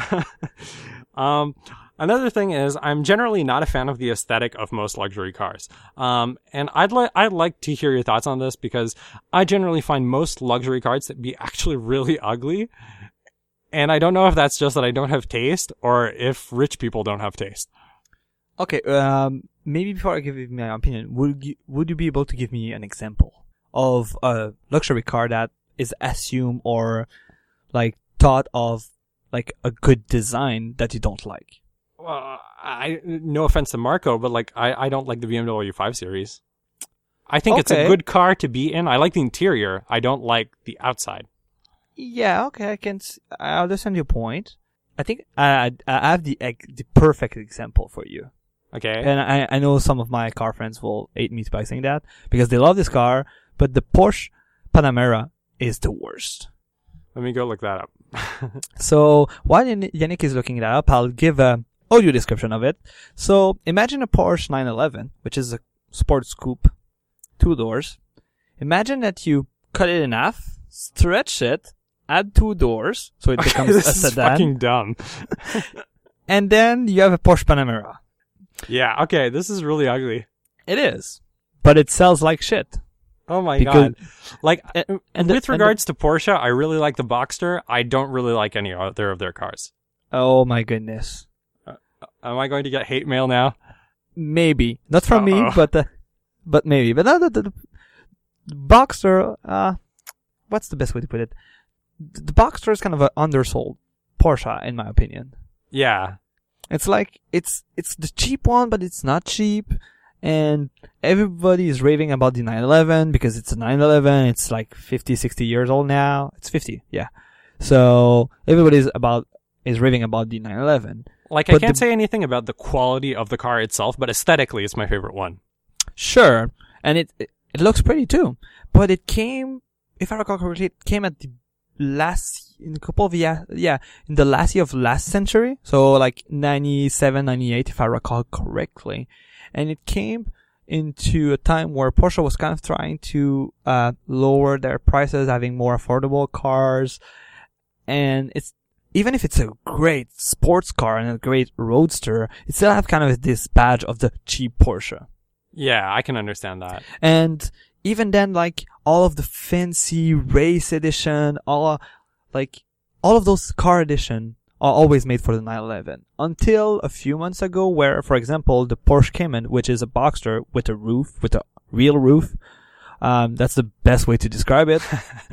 um, another thing is I'm generally not a fan of the aesthetic of most luxury cars. Um, and I'd like I'd like to hear your thoughts on this, because I generally find most luxury cars to be actually really ugly. And I don't know if that's just that I don't have taste, or if rich people don't have taste. Okay, um, maybe before I give you my opinion, would you, would you be able to give me an example of a luxury car that is assumed or like thought of like a good design that you don't like? Well, I no offense to Marco, but like I, I don't like the B M W five Series. I think okay. It's a good car to be in. I like the interior. I don't like the outside. Yeah, okay, I can. I understand your point. I think I I have the the perfect example for you. Okay. And I, I know some of my car friends will hate me by saying that because they love this car, but the Porsche Panamera is the worst. Let me go look that up. So while Yannick is looking that up, I'll give a audio description of it. So imagine a Porsche nine eleven, which is a sports coupe, two doors. Imagine that you cut it in half, stretch it, add two doors, so it becomes this a sedan. This is fucking dumb. And then you have a Porsche Panamera. Yeah, okay, this is really ugly. It is. But it sells like shit. Oh my god. Like, and, and with the, regards and the, to Porsche, I really like the Boxster. I don't really like any other of their cars. Oh my goodness. Uh, am I going to get hate mail now? Maybe. Not from Uh-oh. me, but uh, but maybe. But uh, the, the, the Boxster, uh, what's the best way to put it? The Boxster is kind of an undersold Porsche, in my opinion. Yeah. It's like, it's, it's the cheap one, but it's not cheap. And everybody is raving about the nine eleven because it's a nine eleven. It's like fifty, sixty years old now. It's fifty, yeah. So everybody's about, is raving about the nine eleven. Like, but I can't the, say anything about the quality of the car itself, but aesthetically it's my favorite one. Sure. And it, it, it looks pretty too. But it came, if I recall correctly, it came at the last, in a couple of years, yeah, in the last year of last century. So like ninety-seven, ninety-eight, if I recall correctly. And it came into a time where Porsche was kind of trying to, uh, lower their prices, having more affordable cars. And it's, even if it's a great sports car and a great roadster, it still have kind of this badge of the cheap Porsche. Yeah, I can understand that. And even then, like, all of the fancy race edition, all, like, all of those car edition are always made for the nine eleven. Until a few months ago where, for example, the Porsche Cayman, which is a Boxster with a roof, with a real roof, um, that's the best way to describe it,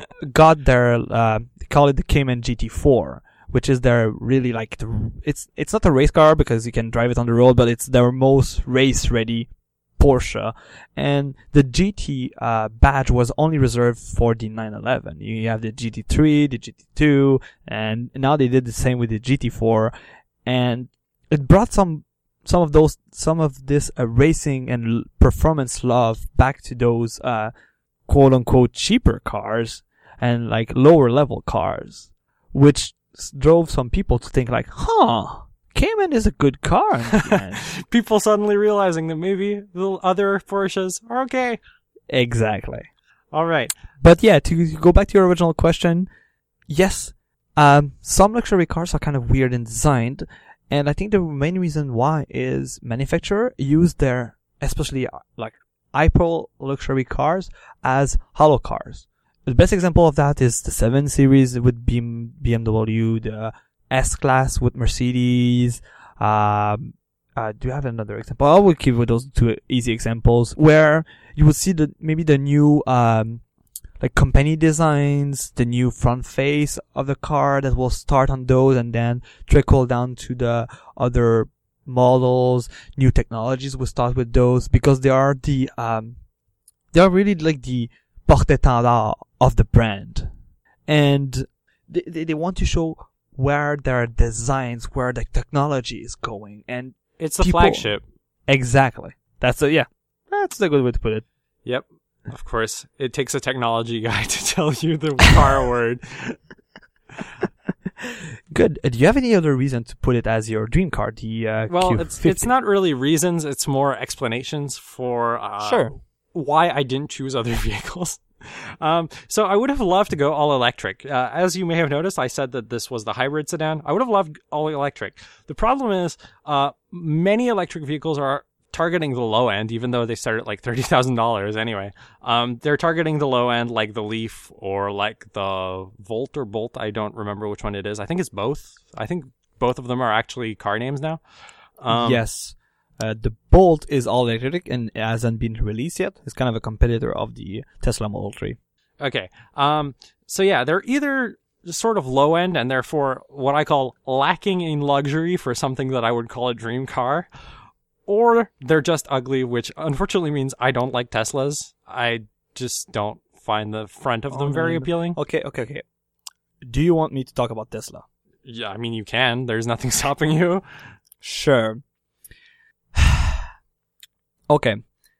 got their, uh, they call it the Cayman G T four, which is their really like, the, it's, it's not a race car because you can drive it on the road, but it's their most race ready Porsche. And the G T, uh, badge was only reserved for the nine eleven. You have the G T three, the G T two, and now they did the same with the G T four. And it brought some, some of those, some of this, uh, racing and l- performance love back to those, uh, quote unquote cheaper cars and like lower level cars, which drove some people to think like, huh, Cayman is a good car. People suddenly realizing that maybe the other Porsches are okay. Exactly. All right. But yeah, to go back to your original question, yes, um, some luxury cars are kind of weird in design, and I think the main reason why is manufacturer use their, especially like hyper luxury cars, as hollow cars. The best example of that is the seven series with B M W, the S-Class with Mercedes. Um, uh, do you have another example? I will keep with those two easy examples where you will see the, maybe the new, um, like company designs, the new front face of the car that will start on those and then trickle down to the other models. New technologies will start with those because they are the, um, they are really like the porte-étendard of the brand. And they, they, they want to show where their designs, where the technology is going, and it's a people, flagship. Exactly. That's a, yeah. That's a good way to put it. Yep. Of course. It takes a technology guy to tell you the car word. Good. Uh, do you have any other reason to put it as your dream car? The uh, well, Q it's fifty? it's not really reasons. It's more explanations for uh, Sure. why I didn't choose other vehicles. Um, so I would have loved to go all electric. Uh, as you may have noticed, I said that this was the hybrid sedan. I would have loved all electric. The problem is, uh, many electric vehicles are targeting the low end, even though they start at like thirty thousand dollars anyway. Um, they're targeting the low end, like the Leaf or like the Volt or Bolt. I don't remember which one it is. I think it's both. I think both of them are actually car names now. Um, yes. Uh, the Bolt is all electric and hasn't been released yet. It's kind of a competitor of the Tesla Model three. Okay. Um, so yeah, they're either sort of low end and therefore what I call lacking in luxury for something that I would call a dream car, or they're just ugly, which unfortunately means I don't like Teslas. I just don't find the front of them Oh, very no, no. appealing. Okay, okay, okay. Do you want me to talk about Tesla? Yeah, I mean, you can. There's nothing stopping you. Sure. Okay.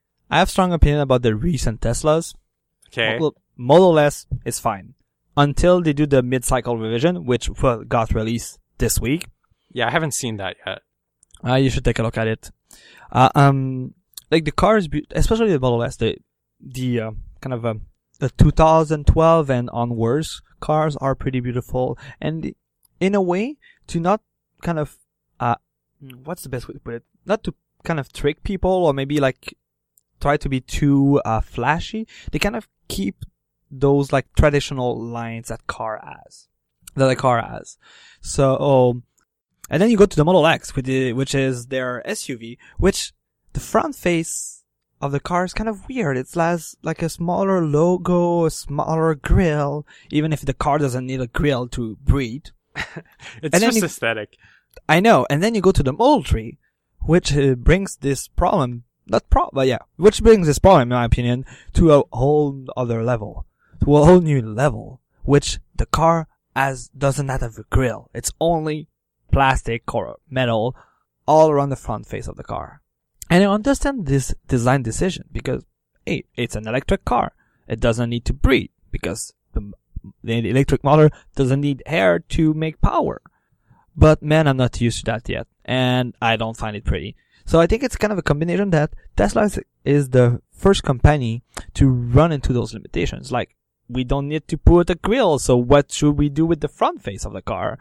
I have strong opinion about the recent Teslas. Okay. Model, Model S is fine. Until they do the mid-cycle revision, which well, got released this week. Yeah, I haven't seen that yet. Uh, you should take a look at it. Uh, um, like the cars, be- especially the Model S, the, the, uh, kind of, um, the two thousand twelve and onwards cars are pretty beautiful. And in a way, to not kind of, uh, what's the best way to put it? Not to kind of trick people or maybe like try to be too, uh, flashy. They kind of keep those like traditional lines that car has, that the car has. So, um, and then you go to the Model X, which is, which is their S U V, which the front face of the car is kind of weird. It has like a smaller logo, a smaller grille, even if the car doesn't need a grille to breathe. It's And then just you- aesthetic. I know. And then you go to the Model three, which uh, brings this problem, not pro, but yeah, which brings this problem, in my opinion, to a whole other level, to a whole new level, which the car has, doesn't have a grille. It's only plastic or metal all around the front face of the car. And I understand this design decision because, hey, it's an electric car. It doesn't need to breathe because the, the electric motor doesn't need air to make power. But man, I'm not used to that yet, and I don't find it pretty. So I think it's kind of a combination that Tesla is, is the first company to run into those limitations. Like, we don't need to put a grille, so what should we do with the front face of the car?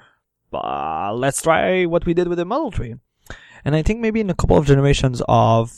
Uh, let's try what we did with the Model three. And I think maybe in a couple of generations of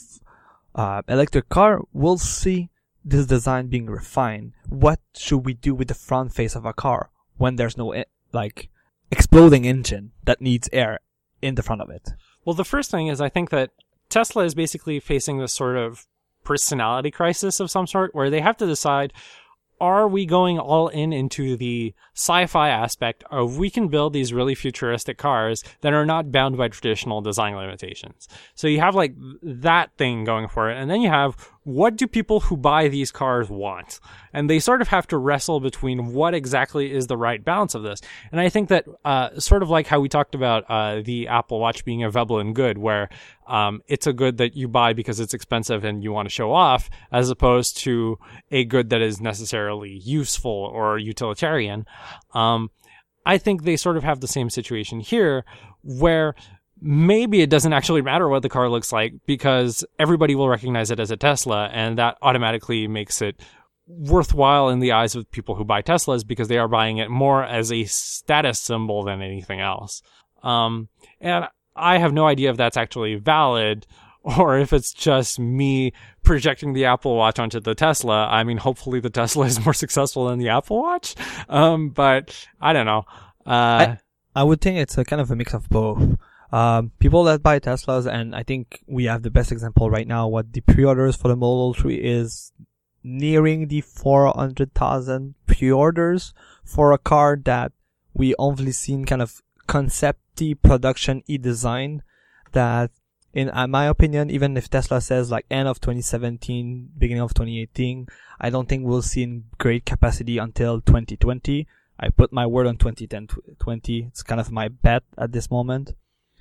uh, electric car, we'll see this design being refined. What should we do with the front face of a car when there's no, e- like, exploding engine that needs air in the front of it? Well, the first thing is I think that Tesla is basically facing this sort of personality crisis of some sort where they have to decide, are we going all in into the sci-fi aspect of we can build these really futuristic cars that are not bound by traditional design limitations? So you have like that thing going for it. And then you have, what do people who buy these cars want? And they sort of have to wrestle between what exactly is the right balance of this. And I think that, uh, sort of like how we talked about, uh, the Apple Watch being a Veblen good, where, um, it's a good that you buy because it's expensive and you want to show off, as opposed to a good that is necessarily useful or utilitarian. Um, I think they sort of have the same situation here, where maybe it doesn't actually matter what the car looks like because everybody will recognize it as a Tesla, and that automatically makes it worthwhile in the eyes of people who buy Teslas because they are buying it more as a status symbol than anything else. Um, and I have no idea if that's actually valid or if it's just me projecting the Apple Watch onto the Tesla. I mean, hopefully the Tesla is more successful than the Apple Watch. Um, but I don't know. Uh, I, I would think it's a kind of a mix of both. Um, people that buy Teslas, and I think we have the best example right now, what the pre-orders for the Model three is nearing the four hundred thousand pre-orders for a car that we only seen kind of concept-y, production-y design that, in my opinion, even if Tesla says like end of twenty seventeen, beginning of twenty eighteen, I don't think we'll see in great capacity until twenty twenty. I put my word on twenty ten, twenty. It's kind of my bet at this moment.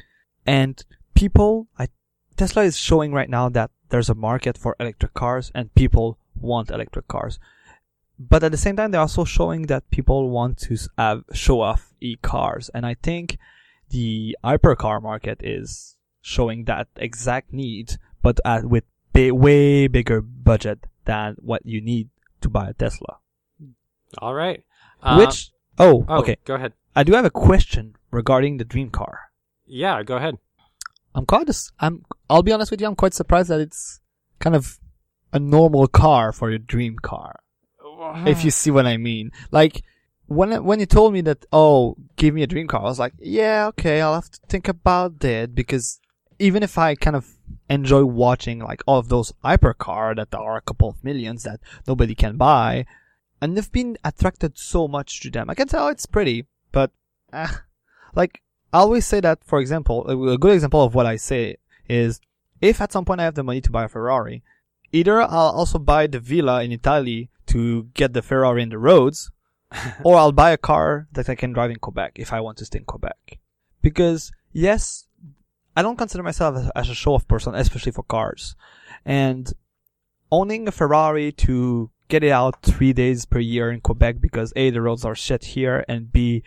And people, I, Tesla is showing right now that there's a market for electric cars and people want electric cars. But at the same time, they're also showing that people want to have show off e-cars. And I think the hypercar market is showing that exact need, but at, with ba- way bigger budget than what you need to buy a Tesla. All right. Uh, Which, oh, oh, okay. Go ahead. I do have a question regarding the dream car. Yeah, go ahead. I'm quite, I'm, I'll be honest with you, I'm quite surprised that it's kind of a normal car for your dream car. If you see what I mean. Like, when, when you told me that, oh, give me a dream car, I was like, yeah, okay, I'll have to think about that, because even if I kind of enjoy watching, like, all of those hypercar that are a couple of millions that nobody can buy, and they've been attracted so much to them. I can tell it's pretty, but, uh, like, I always say that, for example, a good example of what I say is, if at some point I have the money to buy a Ferrari, either I'll also buy the villa in Italy to get the Ferrari in the roads, or I'll buy a car that I can drive in Quebec if I want to stay in Quebec. Because, yes, I don't consider myself as, as a show-off person, especially for cars. And owning a Ferrari to get it out three days per year in Quebec because A, the roads are shit here, and B,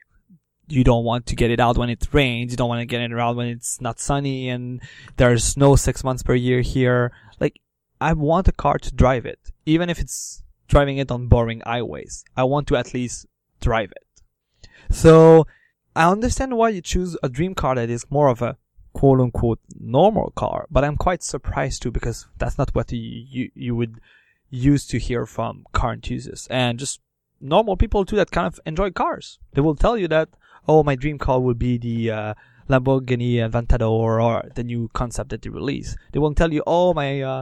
you don't want to get it out when it rains, you don't want to get it out when it's not sunny, and there's snow six months per year here. Like, I want a car to drive it, even if it's driving it on boring highways. I want to at least drive it. So, I understand why you choose a dream car that is more of a quote-unquote normal car, but I'm quite surprised too, because that's not what you, you, you would used to hear from car enthusiasts and just normal people too that kind of enjoy cars. They will tell you that, oh, my dream car would be the uh, Lamborghini Aventador or the new concept that they release. They won't tell you, oh, my uh,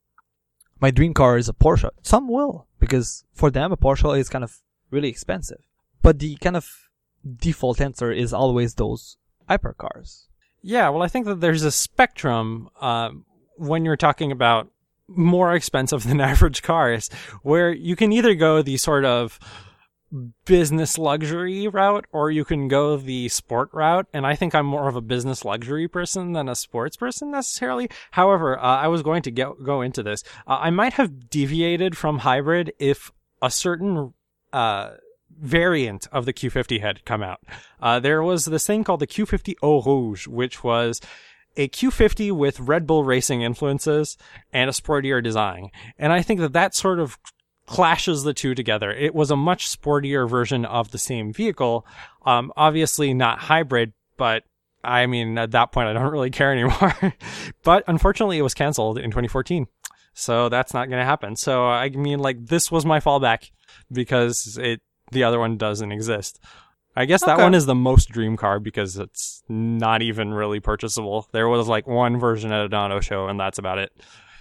my dream car is a Porsche. Some will, because for them a Porsche is kind of really expensive. But the kind of default answer is always those hypercars. Yeah, well, I think that there's a spectrum uh, when you're talking about more expensive than average cars, where you can either go the sort of business luxury route or you can go the sport route. And I think I'm more of a business luxury person than a sports person necessarily. However, uh, I was going to get, go into this. Uh, I might have deviated from hybrid if a certain uh variant of the Q fifty had come out. Uh, there was this thing called the Q fifty Eau Rouge, which was a Q fifty with Red Bull Racing influences and a sportier design. And I think that that sort of clashes the two together. It was a much sportier version of the same vehicle. Um, obviously not hybrid, but I mean, at that point, I don't really care anymore. But unfortunately, it was canceled in twenty fourteen. So that's not going to happen. So I mean, like, this was my fallback because it, the other one doesn't exist. I guess that Okay. one is the most dream car because it's not even really purchasable. There was like one version at a Dono show and that's about it.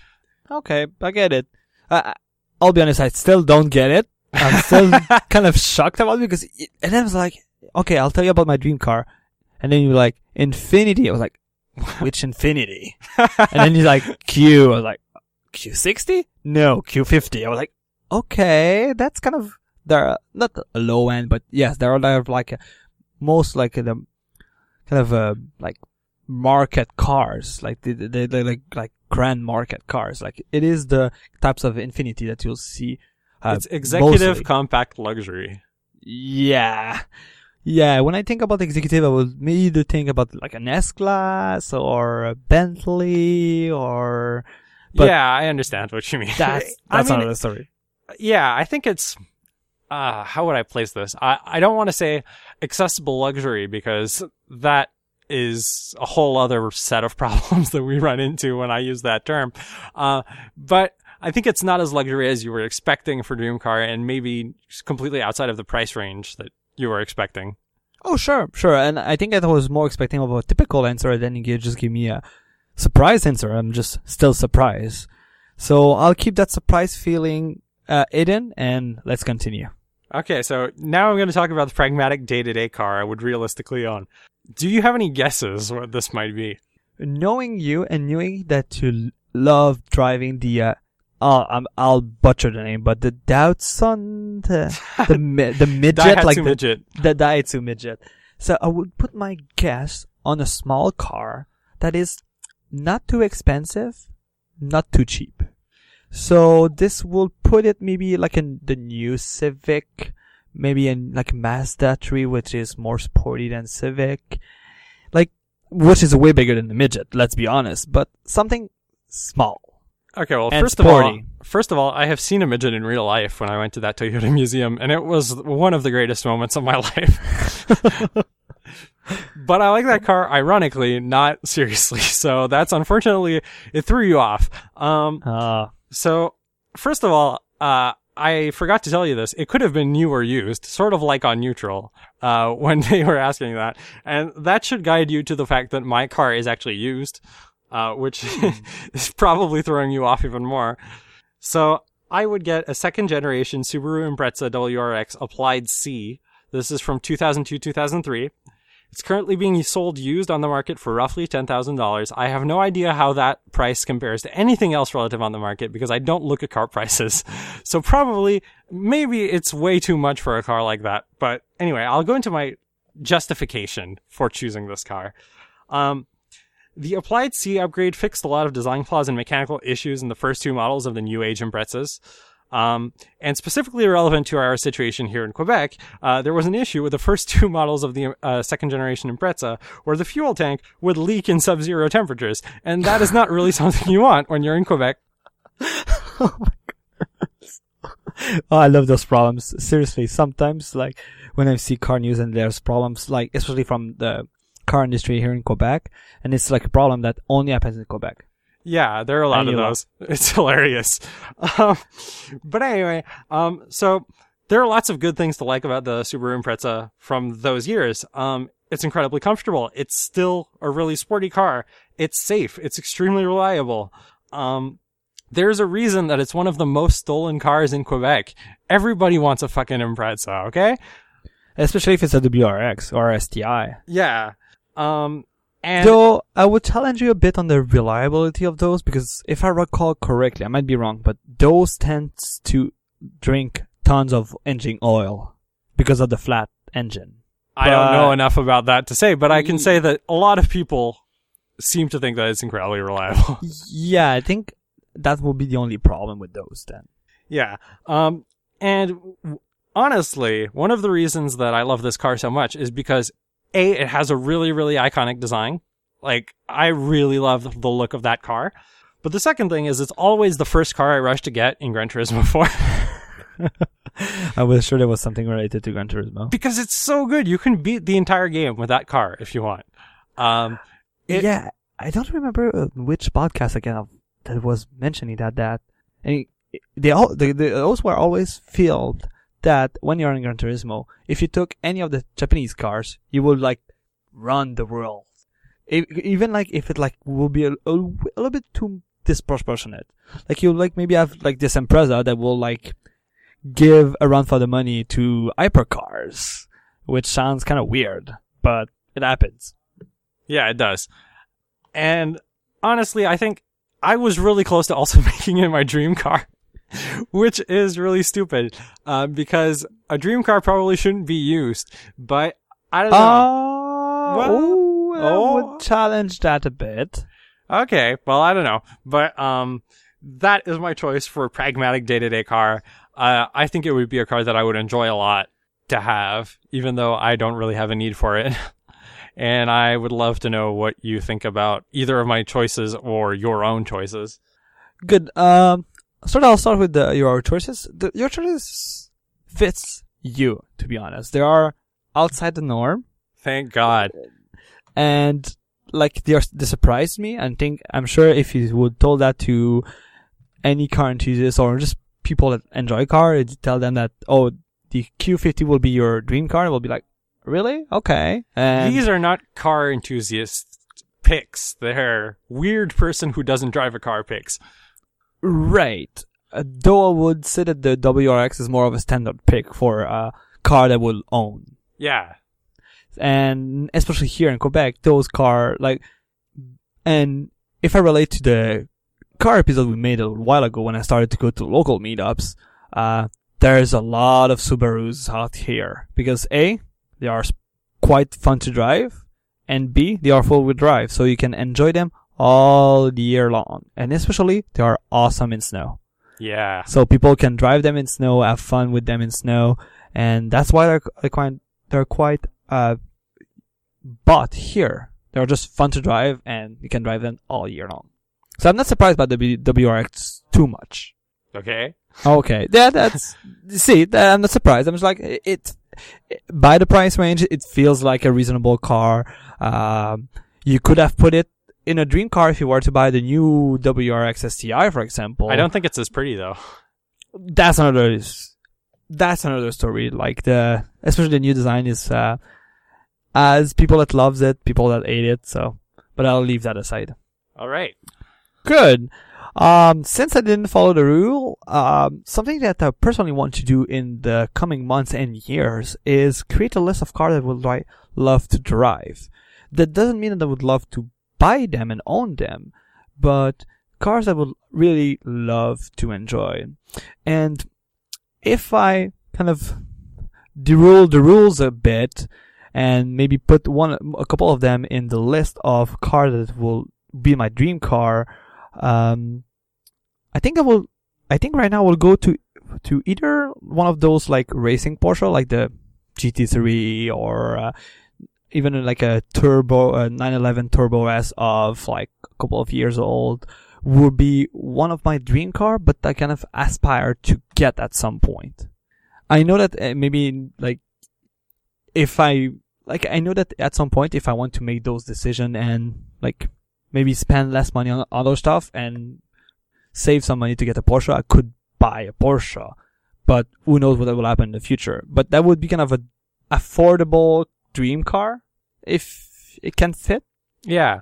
Okay, I get it. Uh, I'll be honest, I still don't get it. I'm still kind of shocked about it because, it, and then I was like, okay, I'll tell you about my dream car. And then you're like, Infinity. I was like, which Infinity? And then you're like, Q. I was like, Q sixty? No, Q fifty. I was like, okay, that's kind of, they're not a low end, but yes, they're, they're like a, most like the kind of uh like market cars, like they they they like like grand market cars. Like it is the types of Infinity that you'll see. Uh, It's executive mostly. compact luxury. Yeah, yeah. When I think about executive, I would either think about like an S-Class or a Bentley or. But yeah, I understand what you mean. That's I that's mean, another story. Yeah, I think it's, uh, how would I place this? I, I don't want to say accessible luxury because that is a whole other set of problems that we run into when I use that term. Uh, but I think it's not as luxury as you were expecting for Dream Car and maybe completely outside of the price range that you were expecting. Oh, sure, sure. And I think I was more expecting of a typical answer than you just give me a surprise answer. I'm just still surprised. So I'll keep that surprise feeling uh, hidden and let's continue. Okay, so now I'm going to talk about the pragmatic day-to-day car I would realistically own. Do you have any guesses what this might be? Knowing you and knowing that you love driving the, uh, oh, I'm, I'll butcher the name, but the Datsun, the, the, mi- the midget, Daihatsu like the, midget. the Daihatsu midget. So I would put my guess on a small car that is not too expensive, not too cheap. So this will put it maybe like in the new Civic, maybe a like Mazda three, which is more sporty than Civic, like which is way bigger than the Midget. Let's be honest, but something small. Okay, well, and first of sporty. all, first of all, I have seen a Midget in real life when I went to that Toyota museum, and it was one of the greatest moments of my life. But I like that car, ironically, not seriously. So that's unfortunately, it threw you off. Um, Uh, so first of all, uh, I forgot to tell you this. It could have been new or used, sort of like on neutral, uh, when they were asking that. And that should guide you to the fact that my car is actually used, uh, which is probably throwing you off even more. So I would get a second generation Subaru Impreza W R X Applied C. This is from two thousand two, two thousand three. It's currently being sold used on the market for roughly ten thousand dollars. I have no idea how that price compares to anything else relative on the market because I don't look at car prices. So probably, maybe it's way too much for a car like that. But anyway, I'll go into my justification for choosing this car. Um, the Applied C upgrade fixed a lot of design flaws and mechanical issues in the first two models of the new age Imprezas. Um, and specifically relevant to our situation here in Quebec, uh, there was an issue with the first two models of the uh, second generation Impreza where the fuel tank would leak in sub-zero temperatures. And that is not really something you want when you're in Quebec. oh my goodness. Oh, I love those problems. Seriously, sometimes, like, when I see car news and there's problems, like, especially from the car industry here in Quebec, and it's like a problem that only happens in Quebec. Yeah, there are a lot And of you those. It's hilarious. Um, but anyway, um, so there are lots of good things to like about the Subaru Impreza from those years. Um, it's incredibly comfortable. It's still a really sporty car. It's safe. It's extremely reliable. Um, there's a reason that it's one of the most stolen cars in Quebec. Everybody wants a fucking Impreza, okay? Especially if it's a W R X or S T I. Yeah. Um, And Though, I would challenge you a bit on the reliability of those, because if I recall correctly, I might be wrong, but those tends to drink tons of engine oil because of the flat engine. I don't know But- enough about that to say, but I can say that a lot of people seem to think that it's incredibly reliable. Yeah, I think that will be the only problem with those then. Yeah. Um, and w- honestly, one of the reasons that I love this car so much is because A, it has a really, really iconic design. Like, I really love the look of that car. But the second thing is it's always the first car I rush to get in Gran Turismo four. I was sure there was something related to Gran Turismo. Because it's so good. You can beat the entire game with that car if you want. Um, it- yeah, I don't remember uh, which podcast again of, that was mentioning that, that, and it, they all, they, they, those were always filled that when you're in Gran Turismo, if you took any of the Japanese cars, you would like run the world. If, even like if it like will be a, a, a little bit too disproportionate. Like you like maybe have like this Impreza that will like give a run for the money to hypercars, which sounds kind of weird, but it happens. Yeah, it does. And honestly, I think I was really close to also making it my dream car. Which is really stupid, uh, because a dream car probably shouldn't be used, but I don't know. Uh, Well, oh, I oh. would challenge that a bit. Okay, well, I don't know, but, um, that is my choice for a pragmatic day-to-day car. Uh, I think it would be a car that I would enjoy a lot to have, even though I don't really have a need for it. And I would love to know what you think about either of my choices or your own choices. Good. Um, so I'll start with the, your choices. The, your choices fits you, to be honest. They are outside the norm, Thank God. and like they are, they surprised me. And think I'm sure if you would told that to any car enthusiast or just people that enjoy car, you'd tell them that oh, the Q fifty will be your dream car. Will be like, really? Okay. And These are not car enthusiast picks. They're weird person who doesn't drive a car picks. right. Uh, though I would say that the W R X is more of a standard pick for a car that will own. Yeah. And especially here in Quebec, those car, like, and if I relate to the car episode we made a while ago when I started to go to local meetups, uh, there's a lot of Subarus out here. Because A, they are quite fun to drive, and B, they are full-wheel drive, so you can enjoy them all year long. And especially, they are awesome in snow. Yeah. So people can drive them in snow, have fun with them in snow, and that's why they're, they're quite they're quite uh bought here. They're just fun to drive, and you can drive them all year long. So I'm not surprised by the W R X too much. Okay. Okay, yeah, that's see. That, I'm not surprised. I'm just like it, it. By the price range, it feels like a reasonable car. Um, you could have put it in a dream car if you were to buy the new W R X S T I, for example. I don't think it's as pretty though. That's another. That's another story. Like the, especially the new design is, uh, as people that loves it, people that hate it. So, but I'll leave that aside. All right. Good. Um, since I didn't follow the rule, um, something that I personally want to do in the coming months and years is create a list of cars I would like, love to drive. That doesn't mean that I would love to buy them and own them, but cars I would really love to enjoy. And if I kind of derule the rules a bit and maybe put one, a couple of them in the list of cars that will be my dream car, um, I think I will, I think right now I will go to, to either one of those like racing Porsche, like the G T three or, uh, even like a turbo, a nine eleven Turbo S of like a couple of years old would be one of my dream car, but I kind of aspire to get at some point. I know that uh, maybe like, if I, like, I know that at some point if I want to make those decisions and like maybe spend less money on other stuff and save some money to get a Porsche, I could buy a Porsche, but who knows what will happen in the future. But that would be kind of a affordable dream car if it can fit. Yeah.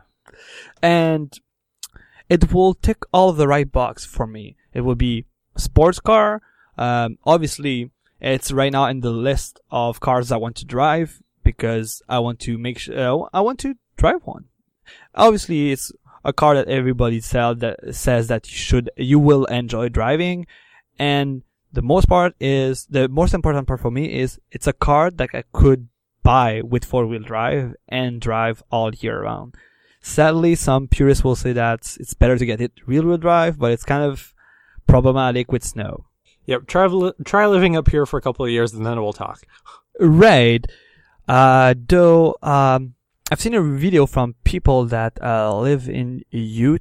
And it will tick all of the right box for me. It will be a sports car. Um, obviously it's right now in the list of cars I want to drive because I want to make sure, uh, I want to drive one. Obviously it's a car that everybody sell that says that you should, you will enjoy driving. And the most part is, the most important part for me is it's a car that I could buy with four-wheel drive and drive all year round. Sadly, some purists will say that it's better to get it rear-wheel drive, but it's kind of problematic with snow. Yep. Try, try living up here for a couple of years and then we'll talk. Right. Uh, though, um, I've seen a video from people that uh, live in Utah.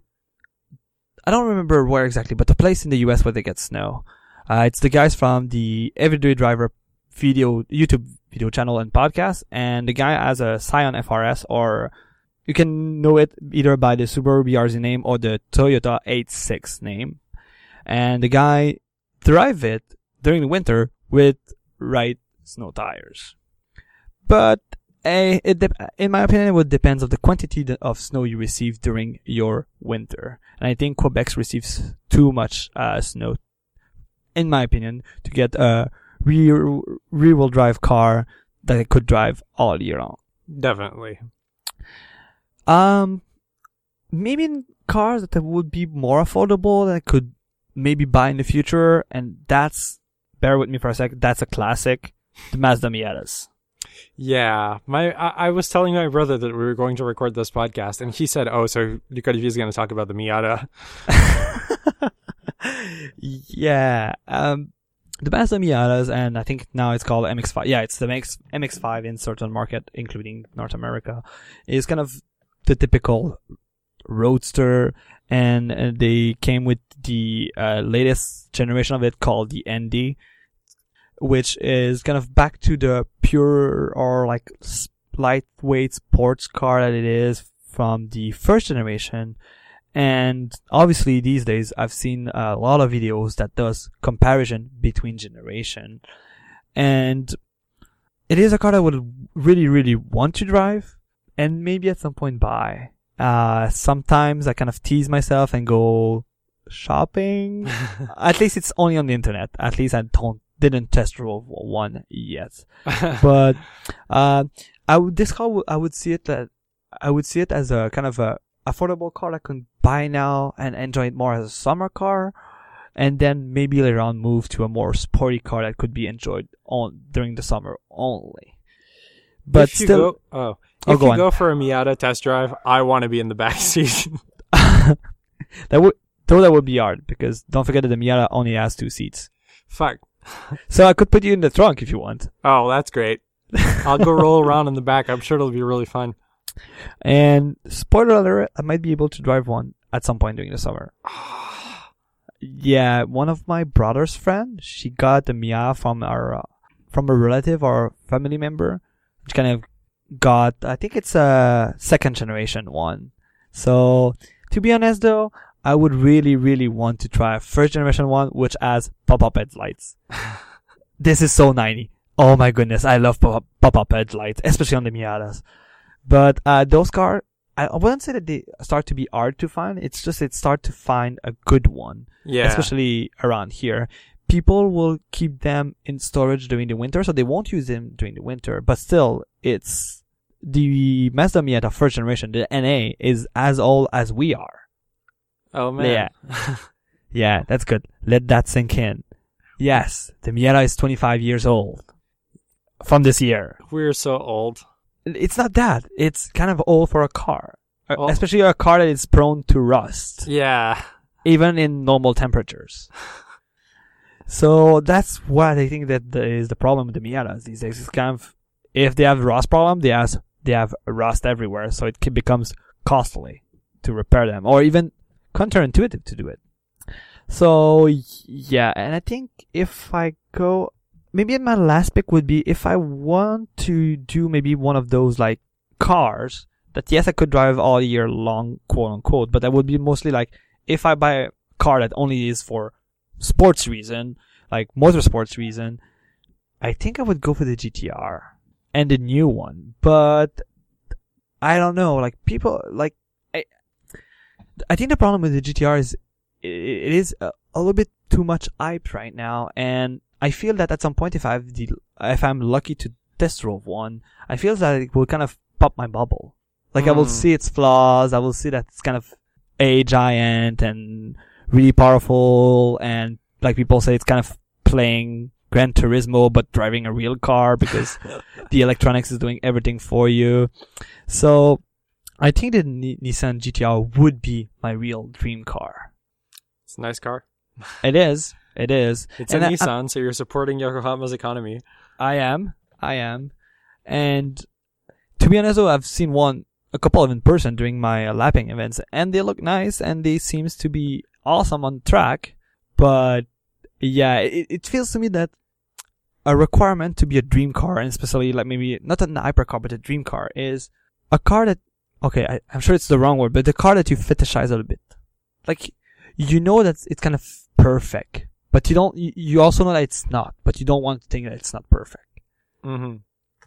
I don't remember where exactly, but the place in the U S where they get snow. Uh, it's the guys from the Everyday Driver video, YouTube video channel and podcast, and the guy has a Scion F R S, or you can know it either by the Subaru B R Z name or the Toyota eight six name. And the guy drive it during the winter with right snow tires. But Uh, it de- in my opinion, it would depends on the quantity of snow you receive during your winter. And I think Quebec receives too much uh, snow, in my opinion, to get a rear rear-wheel drive car that it could drive all year long. Definitely. Um, maybe cars that would be more affordable that I could maybe buy in the future, and that's, bear with me for a second, that's a classic, the Mazda Miatas. Yeah, my I, I was telling my brother that we were going to record this podcast, and he said, "Oh, so Ducati V is going to talk about the Miata." Yeah, um, the Mazda Miatas, and I think now it's called M X five. Yeah, it's the M X five in certain market, including North America, is kind of the typical roadster, and uh, they came with the uh, latest generation of it called the N D, which is kind of back to the pure or like lightweight sports car that it is from the first generation. And obviously these days I've seen a lot of videos that does comparison between generation. And it is a car I would really, really want to drive and maybe at some point buy. Uh, sometimes I kind of tease myself and go shopping. At least it's only on the internet. At least I don't didn't test drove one yet. But uh, I would this car I would see it that I would see it as a kind of a affordable car I can buy now and enjoy it more as a summer car, and then maybe later on move to a more sporty car that could be enjoyed on during the summer only. But if you still, go, oh, oh, if go you on. go for a Miata test drive, I want to be in the back seat. That would though that would be hard because don't forget that the Miata only has two seats. Fuck. So I could put you in the trunk if you want. Oh, that's great. I'll go roll around in the back. I'm sure it'll be really fun. And spoiler alert, I might be able to drive one at some point during the summer. Yeah, one of my brother's friend, she got the Miata from our uh, from a relative or family member. She kind of got, I think it's a second generation one. So to be honest though, I would really, really want to try a first generation one which has pop-up headlights. This is so ninety. Oh my goodness, I love pop-up, pop-up headlights, especially on the Miatas. But uh those cars, I wouldn't say that they start to be hard to find. It's just it start to find a good one. Yeah. Especially around here. People will keep them in storage during the winter, so they won't use them during the winter. But still, it's the Mazda Miata first generation, the N A, is as old as we are. Oh man. Yeah. Yeah, that's good. Let that sink in. Yes, the Miata is twenty-five years old. From this year. We're so old. It's not that. It's kind of old for a car. Oh. Especially a car that is prone to rust. Yeah. Even in normal temperatures. So that's what I think that the, is the problem with the Miatas these days. It's kind of, if they have rust problem, they have, they have rust everywhere. So it becomes costly to repair them, or even counterintuitive to do it. So yeah, and I think if I go, maybe my last pick would be if I want to do maybe one of those like cars that yes I could drive all year long, quote unquote, but that would be mostly like if I buy a car that only is for sports reason, like motorsports reason, I think I would go for the G T R and the new one. But I don't know, like people like I I think the problem with the G T R is it, it is a, a little bit too much hype right now, and I feel that at some point if I have the if I'm lucky to test drove one, I feel that it will kind of pop my bubble. Like mm. I will see its flaws, I will see that it's kind of a giant and really powerful, and like people say it's kind of playing Gran Turismo but driving a real car because the electronics is doing everything for you. So I think the N- Nissan G T R would be my real dream car. It's a nice car. It is. It is. It's and a I, Nissan, so you're supporting Yokohama's economy. I am. I am. And to be honest though, I've seen one, a couple of in person during my uh, lapping events, and they look nice and they seems to be awesome on track. But yeah, it, it feels to me that a requirement to be a dream car, and especially like maybe not a hypercar, but a dream car, is a car that, okay, I, I'm sure it's the wrong word, but the car that you fetishize a little bit. Like, you know that it's kind of perfect, but you don't, you, you also know that it's not, but you don't want to think that it's not perfect. Mm-hmm.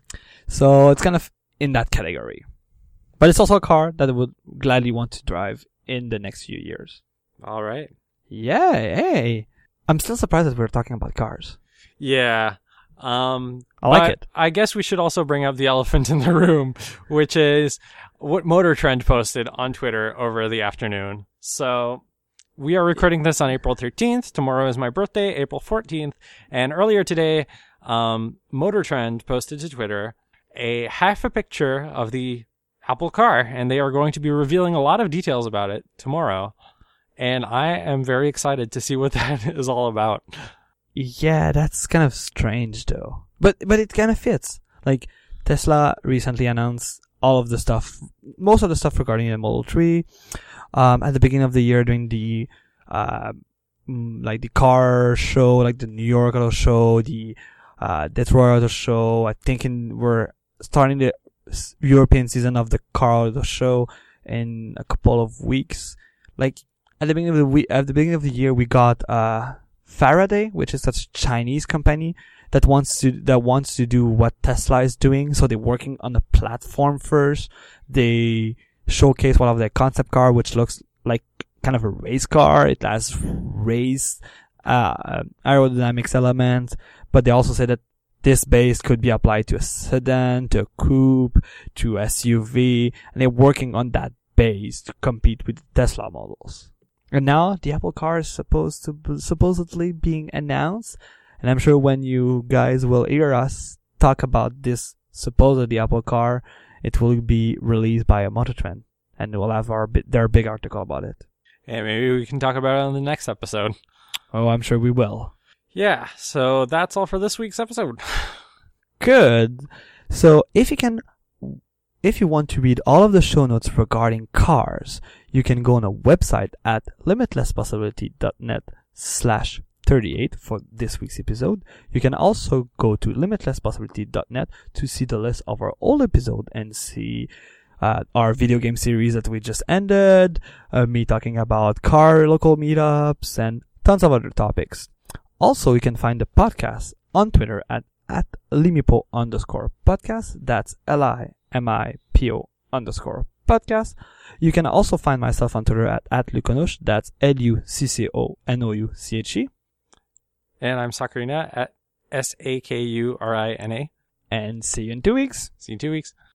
So it's kind of in that category. But it's also a car that I would gladly want to drive in the next few years. All right. Yeah, hey. I'm still surprised that we're talking about cars. Yeah. Um, I like it. I guess we should also bring up the elephant in the room, which is what Motor Trend posted on Twitter over the afternoon. So we are recording this on April thirteenth. Tomorrow is my birthday, April fourteenth. And earlier today, um, Motor Trend posted to Twitter a half a picture of the Apple car, and they are going to be revealing a lot of details about it tomorrow. And I am very excited to see what that is all about. Yeah, that's kind of strange though. But but it kind of fits. Like Tesla recently announced all of the stuff, most of the stuff regarding the Model three. Um, at the beginning of the year during the uh, like the car show, like the New York Auto Show, the uh, Detroit Auto Show. I think in, we're starting the European season of the car auto show in a couple of weeks. Like at the beginning of the week, at the beginning of the year, we got uh Faraday, which is such a Chinese company that wants to that wants to do what Tesla is doing. So they're working on the platform first. They showcase one of their concept car, which looks like kind of a race car. It has race uh aerodynamics elements, but they also say that this base could be applied to a sedan, to a coupe, to S U V, and they're working on that base to compete with the Tesla models. And now the Apple car is supposed to be, supposedly being announced, and I'm sure when you guys will hear us talk about this supposedly Apple car, it will be released by a Motor Trend, and we'll have our their big article about it. And maybe we can talk about it on the next episode. Oh, I'm sure we will. Yeah, so that's all for this week's episode. Good. So if you can, if you want to read all of the show notes regarding cars, you can go on a website at limitlesspossibility.net slash 38 for this week's episode. You can also go to limitlesspossibility dot net to see the list of our old episode and see uh, our video game series that we just ended, uh, me talking about car local meetups, and tons of other topics. Also, you can find the podcast on Twitter at, at limipo underscore podcast. That's L I M I P O underscore podcast. You can also find myself on Twitter at, at Lucanouche. That's L U C C O N O U C H E. And I'm Sakurina at S A K U R I N A. And see you in two weeks. See you in two weeks.